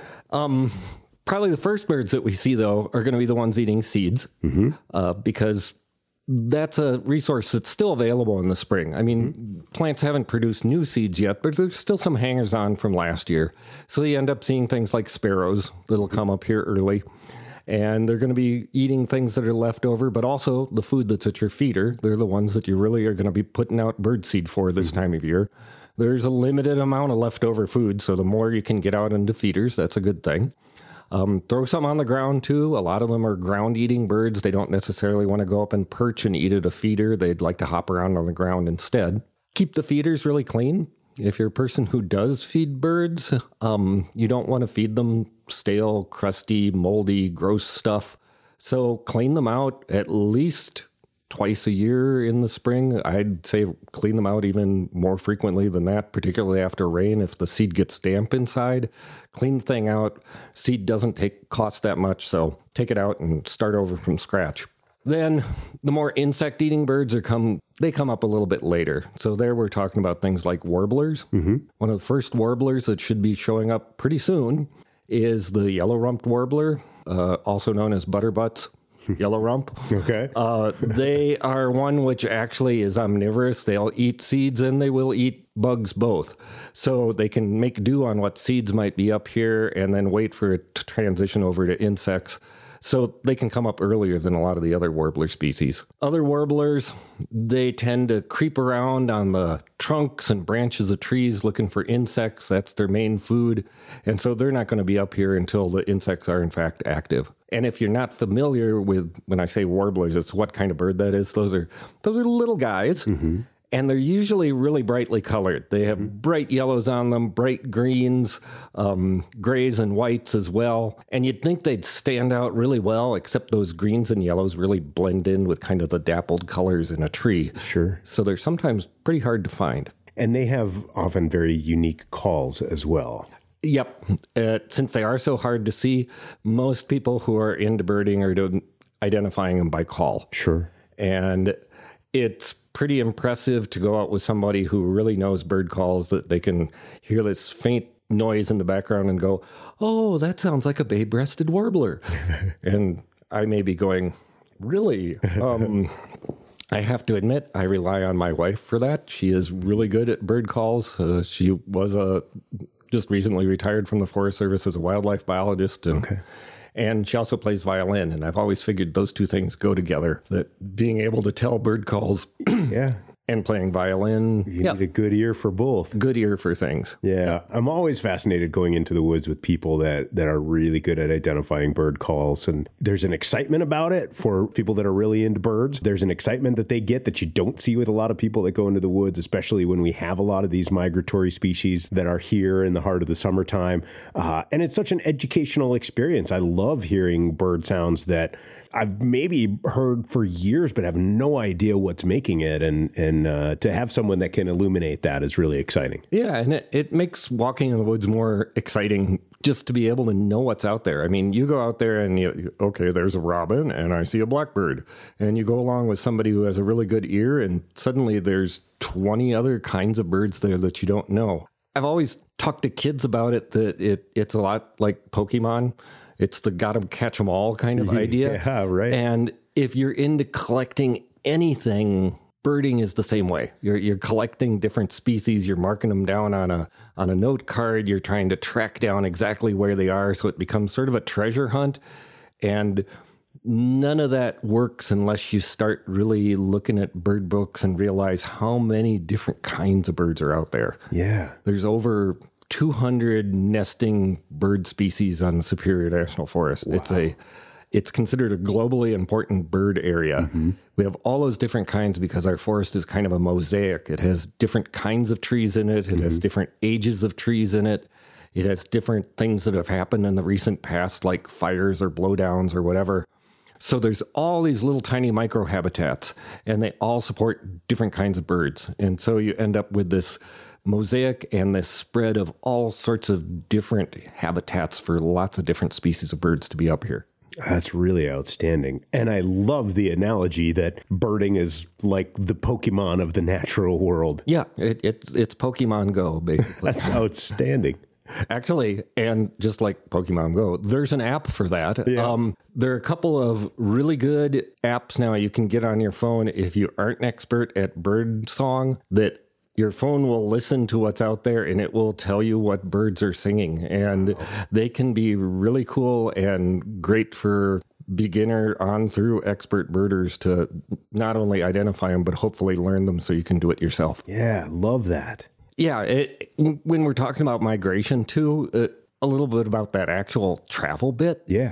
Probably the first birds that we see, though, are going to be the ones eating seeds because that's a resource that's still available in the spring. I mean, plants haven't produced new seeds yet, but there's still some hangers on from last year. So you end up seeing things like sparrows that'll come up here early. And they're going to be eating things that are left over, but also the food that's at your feeder. They're the ones that you really are going to be putting out birdseed for this time of year. There's a limited amount of leftover food, so the more you can get out into feeders, that's a good thing. Throw some on the ground, too. A lot of them are ground-eating birds. They don't necessarily want to go up and perch and eat at a feeder. They'd like to hop around on the ground instead. Keep the feeders really clean. If you're a person who does feed birds, you don't want to feed them stale, crusty, moldy, gross stuff. So clean them out at least twice a year in the spring. I'd say clean them out even more frequently than that, particularly after rain. If the seed gets damp inside, clean the thing out. Seed doesn't cost that much, so take it out and start over from scratch. Then the more insect-eating birds come up a little bit later. So there we're talking about things like warblers. One of the first warblers that should be showing up pretty soon is the yellow-rumped warbler, also known as butterbutts. Yellow rump. Okay. They are one which actually is omnivorous. They'll eat seeds and they will eat bugs both. So they can make do on what seeds might be up here and then wait for it to transition over to insects. So they can come up earlier than a lot of the other warbler species. Other warblers, they tend to creep around on the trunks and branches of trees looking for insects. That's their main food. And so they're not going to be up here until the insects are in fact active. And if you're not familiar with, when I say warblers, it's what kind of bird that is. Those are little guys. And they're usually really brightly colored. They have bright yellows on them, bright greens, grays and whites as well. And you'd think they'd stand out really well, except those greens and yellows really blend in with kind of the dappled colors in a tree. Sure. So they're sometimes pretty hard to find. And they have often very unique calls as well. Yep. Since they are so hard to see, most people who are into birding are identifying them by call. Sure. And it's pretty impressive to go out with somebody who really knows bird calls, that they can hear this faint noise in the background and go, oh, that sounds like a bay-breasted warbler. And I may be going, really? I have to admit, I rely on my wife for that. She is really good at bird calls. She was just recently retired from the Forest Service as a wildlife biologist. And she also plays violin, and I've always figured those two things go together, that being able to tell bird calls and playing violin. You need a good ear for both. Good ear for things. Yeah. I'm always fascinated going into the woods with people that are really good at identifying bird calls. And there's an excitement about it for people that are really into birds. There's an excitement that they get that you don't see with a lot of people that go into the woods, especially when we have a lot of these migratory species that are here in the heart of the summertime. And it's such an educational experience. I love hearing bird sounds that I've maybe heard for years, but have no idea what's making it. And to have someone that can illuminate that is really exciting. Yeah, and it makes walking in the woods more exciting just to be able to know what's out there. I mean, you go out there and okay, there's a robin and I see a blackbird. And you go along with somebody who has a really good ear and suddenly there's 20 other kinds of birds there that you don't know. I've always talked to kids about it that it's a lot like Pokemon. It's the got 'em, catch 'em all kind of idea. Yeah, right. And if you're into collecting anything, birding is the same way. You're collecting different species. You're marking them down on a note card. You're trying to track down exactly where they are. So it becomes sort of a treasure hunt. And none of that works unless you start really looking at bird books and realize how many different kinds of birds are out there. Yeah. There's over 200 nesting bird species on the Superior National Forest. Wow. It's considered a globally important bird area. Mm-hmm. We have all those different kinds because our forest is kind of a mosaic. It has different kinds of trees in it. It has different ages of trees in it. It has different things that have happened in the recent past, like fires or blowdowns or whatever. So there's all these little tiny microhabitats, and they all support different kinds of birds. And so you end up with this mosaic and this spread of all sorts of different habitats for lots of different species of birds to be up here. That's really outstanding. And I love the analogy that birding is like the Pokemon of the natural world. Yeah, it's Pokemon Go, basically. That's outstanding. Actually, and just like Pokemon Go, there's an app for that. Yeah. There are a couple of really good apps now you can get on your phone if you aren't an expert at bird song, that your phone will listen to what's out there and it will tell you what birds are singing. And they can be really cool and great for beginner on through expert birders to not only identify them, but hopefully learn them so you can do it yourself. Yeah, love that. Yeah, when we're talking about migration too, a little bit about that actual travel bit. Yeah.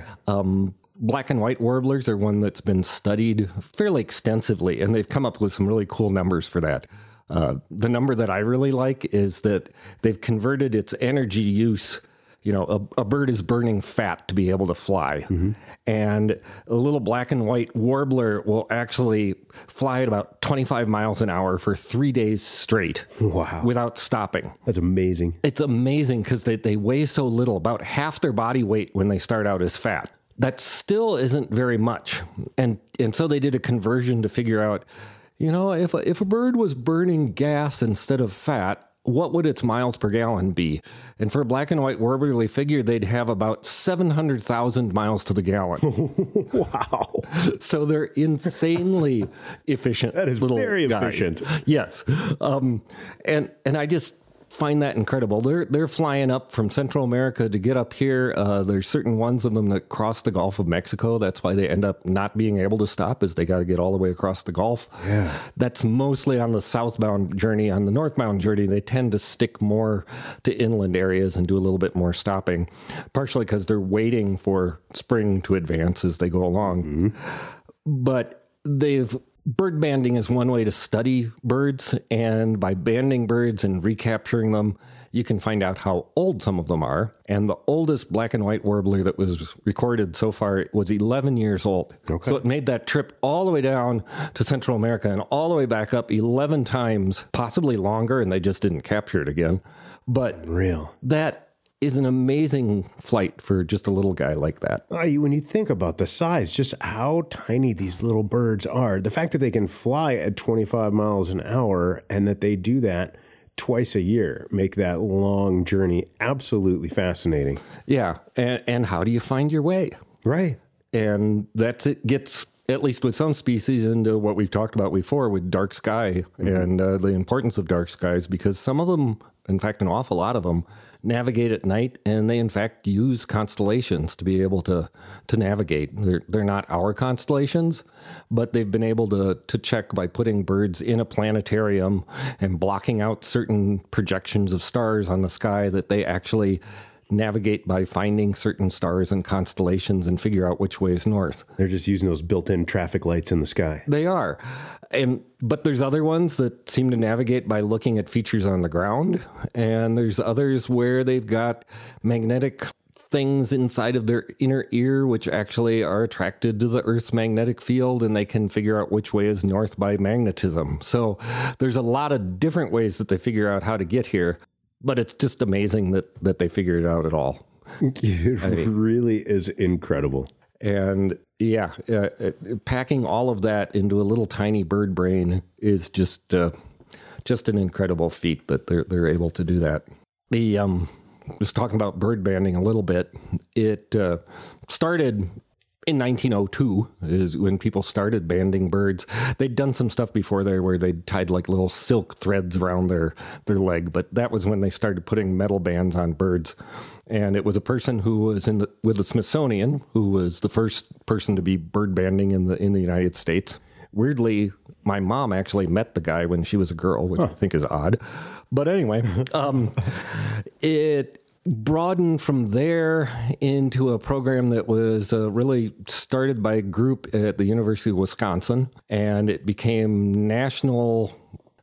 Black and white warblers are one that's been studied fairly extensively, and they've come up with some really cool numbers for that. The number that I really like is that they've converted its energy use. You know, a bird is burning fat to be able to fly. Mm-hmm. And a little black and white warbler will actually fly at about 25 miles an hour for 3 days straight. Wow. Without stopping. That's amazing. It's amazing because they weigh so little. About half their body weight when they start out is fat. That still isn't very much. And so they did a conversion to figure out, you know, if a bird was burning gas instead of fat, what would its miles per gallon be? And for a black and white warbler, they figured they'd have about 700,000 miles to the gallon. Wow. So they're insanely efficient. That is little very guys. efficient. Yes. And I just find that incredible. They're flying up from Central America to get up here. There's certain ones of them that cross the Gulf of Mexico. That's why they end up not being able to stop, is they got to get all the way across the Gulf. Yeah. That's mostly on the southbound journey. On the northbound journey, they tend to stick more to inland areas and do a little bit more stopping, partially because they're waiting for spring to advance as they go along. Mm-hmm. But bird banding is one way to study birds, and by banding birds and recapturing them, you can find out how old some of them are. And the oldest black and white warbler that was recorded so far was 11 years old. Okay. So it made that trip all the way down to Central America and all the way back up 11 times, possibly longer, and they just didn't capture it again. But that is an amazing flight for just a little guy like that. When you think about the size, just how tiny these little birds are, the fact that they can fly at 25 miles an hour and that they do that twice a year make that long journey absolutely fascinating. Yeah. And how do you find your way? Right. And it gets, at least with some species, into what we've talked about before with dark sky and the importance of dark skies, because some of them, in fact, an awful lot of them, navigate at night, and they in fact use constellations to be able to navigate. They're not our constellations, but they've been able to check by putting birds in a planetarium and blocking out certain projections of stars on the sky that they actually navigate by finding certain stars and constellations and figure out which way is north. They're just using those built-in traffic lights in the sky. They are. But there's other ones that seem to navigate by looking at features on the ground. And there's others where they've got magnetic things inside of their inner ear which actually are attracted to the Earth's magnetic field, and they can figure out which way is north by magnetism. So there's a lot of different ways that they figure out how to get here, but it's just amazing that they figured it out at all. It really is incredible. And yeah, packing all of that into a little tiny bird brain is just an incredible feat that they're able to do that. Just talking about bird banding a little bit, it started in 1902 is when people started banding birds. They'd done some stuff before there where they'd tied like little silk threads around their leg, but that was when they started putting metal bands on birds. And it was a person who was with the Smithsonian who was the first person to be bird banding in the United States. Weirdly, my mom actually met the guy when she was a girl, which I think is odd. But anyway, it broadened from there into a program that was really started by a group at the University of Wisconsin, and it became national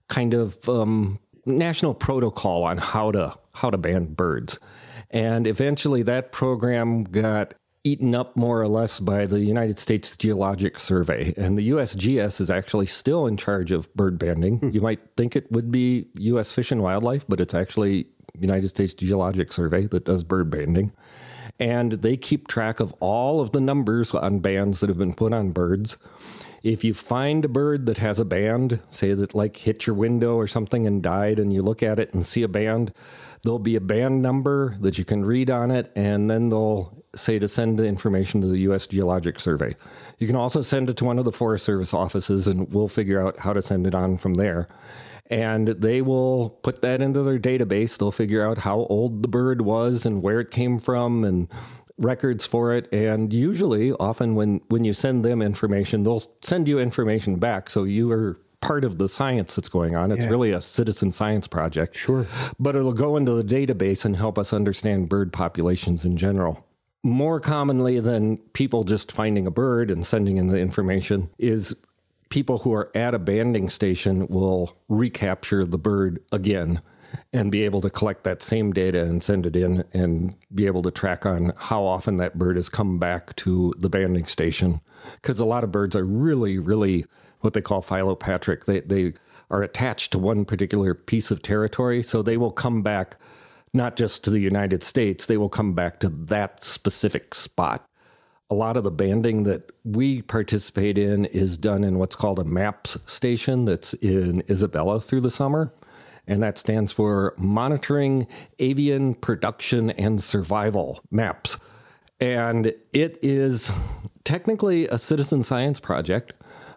protocol on how to band birds. And eventually that program got eaten up more or less by the United States Geologic Survey. And the USGS is actually still in charge of bird banding. You might think it would be U.S. Fish and Wildlife, but it's actually United States Geologic Survey that does bird banding. And they keep track of all of the numbers on bands that have been put on birds. If you find a bird that has a band, say that like hit your window or something and died, and you look at it and see a band, there'll be a band number that you can read on it, and then they'll say to send the information to the U.S. Geologic Survey. You can also send it to one of the Forest Service offices, and we'll figure out how to send it on from there. And they will put that into their database. They'll figure out how old the bird was and where it came from and records for it. And usually, often when you send them information, they'll send you information back. So you are part of the science that's going on. It's really a citizen science project. Sure. But it'll go into the database and help us understand bird populations in general. More commonly than people just finding a bird and sending in the information is people who are at a banding station will recapture the bird again and be able to collect that same data and send it in and be able to track on how often that bird has come back to the banding station. Because a lot of birds are really, really what they call philopatric. They are attached to one particular piece of territory, so they will come back not just to the United States, they will come back to that specific spot. A lot of the banding that we participate in is done in what's called a MAPS station that's in Isabella through the summer. And that stands for Monitoring Avian Production and Survival, MAPS. And it is technically a citizen science project.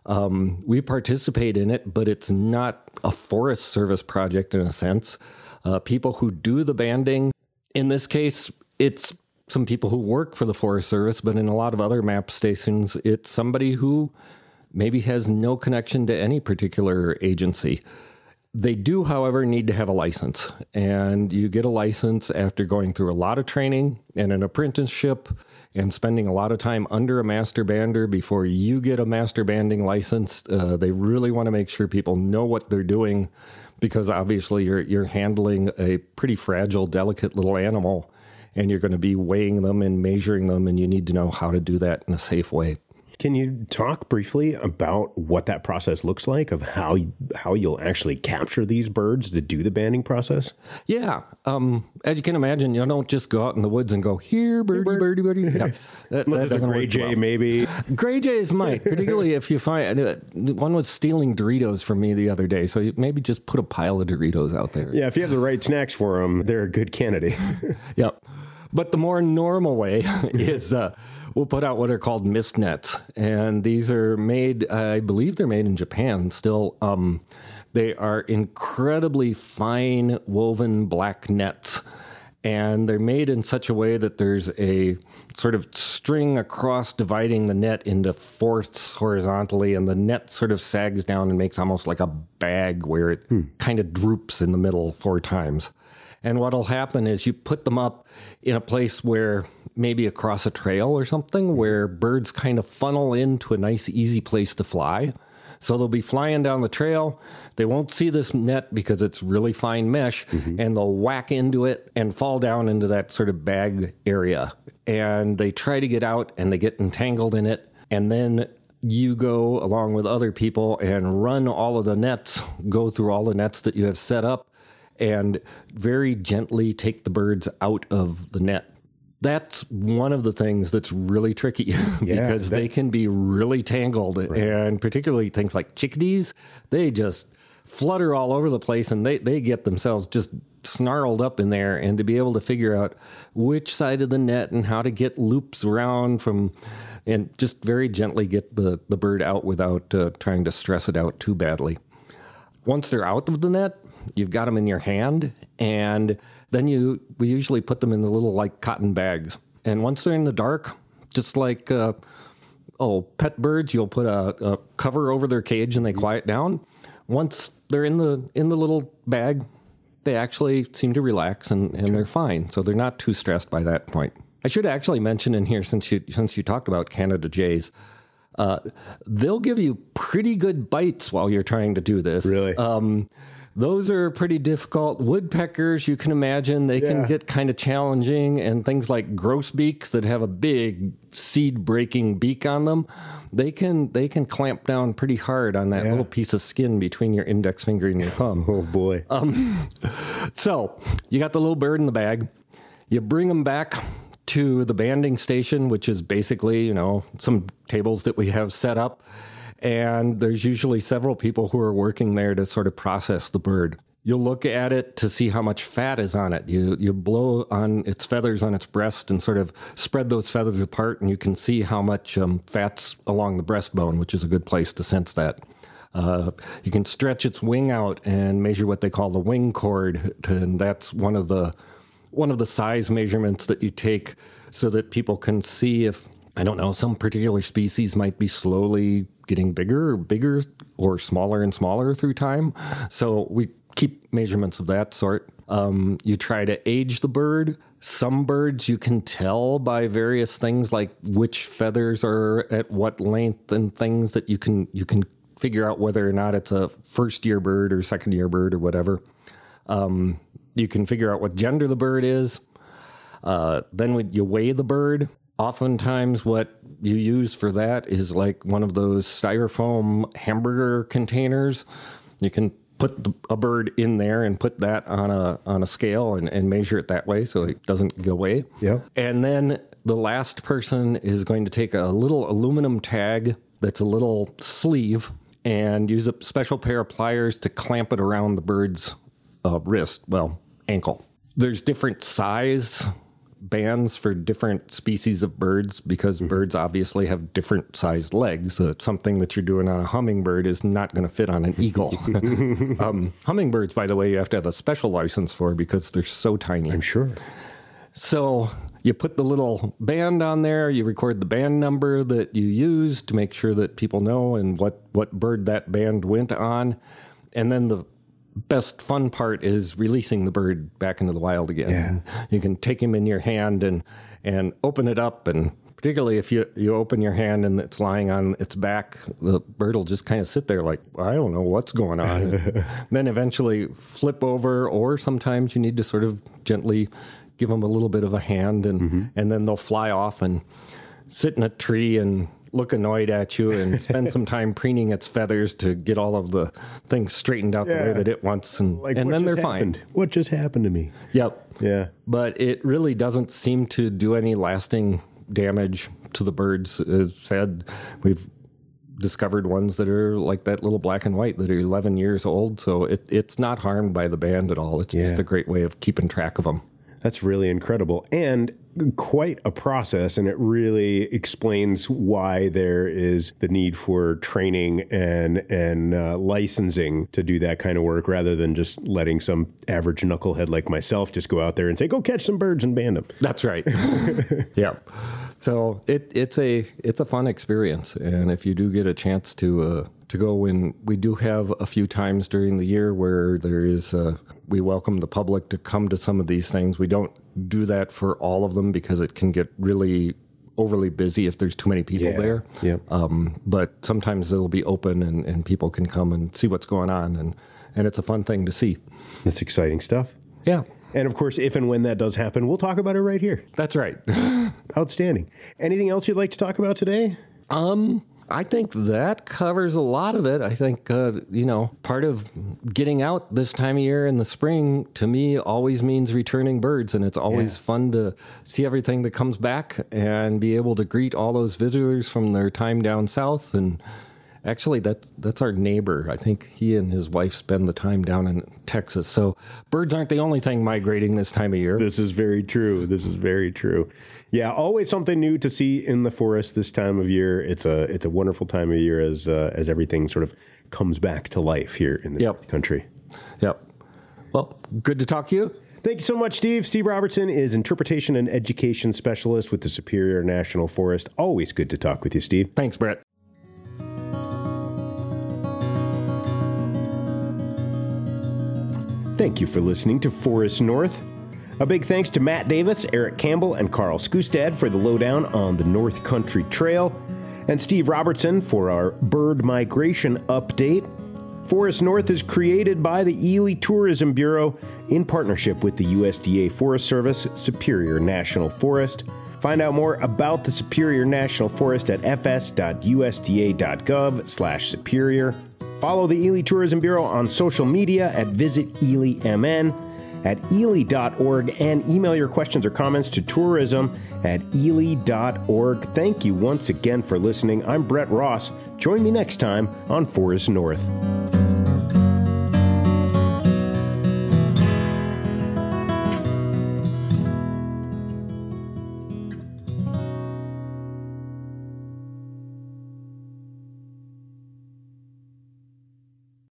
We participate in it, but it's not a Forest Service project in a sense. People who do the banding, in this case, it's some people who work for the Forest Service, but in a lot of other MAP stations, it's somebody who maybe has no connection to any particular agency. They do, however, need to have a license, and you get a license after going through a lot of training and an apprenticeship and spending a lot of time under a master bander before you get a master banding license. They really want to make sure people know what they're doing, because obviously you're handling a pretty fragile, delicate little animal, and you're going to be weighing them and measuring them, and you need to know how to do that in a safe way. Can you talk briefly about what that process looks like, of how you'll actually capture these birds to do the banding process? Yeah. As you can imagine, you don't just go out in the woods and go, here, birdie, birdie, birdie. Yeah. That doesn't gray work jay, well. maybe. Gray jays might, particularly if you find one was stealing Doritos from me the other day. So maybe just put a pile of Doritos out there. Yeah, if you have the right snacks for them, they're a good candidate. Yep. But the more normal way is we'll put out what are called mist nets. And these are made, I believe they're made in Japan still. They are incredibly fine woven black nets. And they're made in such a way that there's a sort of string across dividing the net into fourths horizontally. And the net sort of sags down and makes almost like a bag where it kind of droops in the middle 4 times. And what'll happen is you put them up in a place where maybe across a trail or something where birds kind of funnel into a nice, easy place to fly. So they'll be flying down the trail. They won't see this net because it's really fine mesh, and they'll whack into it and fall down into that sort of bag area. And they try to get out, and they get entangled in it. And then you go along with other people and run all of the nets, go through all the nets that you have set up, and very gently take the birds out of the net. That's one of the things that's really tricky because they can be really tangled. Right. And particularly things like chickadees, they just flutter all over the place, and they get themselves just snarled up in there. And to be able to figure out which side of the net and how to get loops around from, and just very gently get the bird out without trying to stress it out too badly. Once they're out of the net, you've got them in your hand, and then we usually put them in the little like cotton bags. And once they're in the dark, just like pet birds, you'll put a cover over their cage and they quiet down. Once they're in the little bag, they actually seem to relax and they're fine. So they're not too stressed by that point. I should actually mention in here, since you talked about Canada jays, they'll give you pretty good bites while you're trying to do this. Really? Those are pretty difficult. Woodpeckers, you can imagine, they can get kind of challenging, and things like grosbeaks that have a big seed-breaking beak on them, they can clamp down pretty hard on that little piece of skin between your index finger and your thumb. Oh, boy. So you got the little bird in the bag. You bring them back to the banding station, which is basically, some tables that we have set up. And there's usually several people who are working there to sort of process the bird. You'll look at it to see how much fat is on it. You blow on its feathers on its breast and sort of spread those feathers apart, and you can see how much fat's along the breastbone, which is a good place to sense that. You can stretch its wing out and measure what they call the wing chord, and that's one of the size measurements that you take so that people can see if, some particular species might be slowly getting bigger or smaller and smaller through time. So we keep measurements of that sort. You try to age the bird. Some birds you can tell by various things like which feathers are at what length and things that you can figure out whether or not it's a first-year bird or second-year bird or whatever. You can figure out what gender the bird is. Then when you weigh the bird, oftentimes what you use for that is like one of those styrofoam hamburger containers. You can put a bird in there and put that on a scale and measure it that way so it doesn't go away. Yep. And then the last person is going to take a little aluminum tag that's a little sleeve and use a special pair of pliers to clamp it around the bird's ankle. There's different size bands for different species of birds because birds obviously have different sized legs. Something that you're doing on a hummingbird is not going to fit on an eagle. Hummingbirds, by the way, you have to have a special license for because they're so tiny. I'm sure. So you put the little band on there, you record the band number that you use to make sure that people know and what bird that band went on. And then the best fun part is releasing the bird back into the wild again. Yeah. You can take him in your hand and open it up, and particularly if you open your hand and it's lying on its back, the bird will just kind of sit there like, I don't know what's going on. Then eventually flip over, or sometimes you need to sort of gently give them a little bit of a hand, and then they'll fly off and sit in a tree and look annoyed at you and spend some time preening its feathers to get all of the things straightened out the way that it wants. And then they're fine. What just happened to me? Yep. Yeah. But it really doesn't seem to do any lasting damage to the birds. As said, we've discovered ones that are like that little black and white that are 11 years old. So it's not harmed by the band at all. It's just a great way of keeping track of them. That's really incredible and quite a process, and it really explains why there is the need for training and licensing to do that kind of work rather than just letting some average knucklehead like myself just go out there and say, go catch some birds and band them. That's right. Yeah. So it's a fun experience, and if you do get a chance to go in, we do have a few times during the year where there is we welcome the public to come to some of these things. We don't do that for all of them because it can get really overly busy if there's too many people there. Yeah. But sometimes it'll be open and people can come and see what's going on, and it's a fun thing to see. That's exciting stuff. Yeah. And of course, if and when that does happen, we'll talk about it right here. That's right. Outstanding. Anything else you'd like to talk about today? I think that covers a lot of it. I think, part of getting out this time of year in the spring, to me, always means returning birds. And it's always fun to see everything that comes back and be able to greet all those visitors from their time down south. And actually, that's our neighbor. I think he and his wife spend the time down in Texas. So birds aren't the only thing migrating this time of year. This is very true. Yeah, always something new to see in the forest this time of year. It's a wonderful time of year as everything sort of comes back to life here in the country. Yep. Well, good to talk to you. Thank you so much, Steve. Steve Robertson is Interpretation and Education Specialist with the Superior National Forest. Always good to talk with you, Steve. Thanks, Brett. Thank you for listening to Forest North. A big thanks to Matt Davis, Eric Campbell, and Carl Skustad for the lowdown on the North Country Trail, and Steve Robertson for our bird migration update. Forest North is created by the Ely Tourism Bureau in partnership with the USDA Forest Service Superior National Forest. Find out more about the Superior National Forest at fs.usda.gov/superior. Follow the Ely Tourism Bureau on social media at visitElyMN, at ely.org, and email your questions or comments to tourism@ely.org. Thank you once again for listening. I'm Brett Ross. Join me next time on Forest North.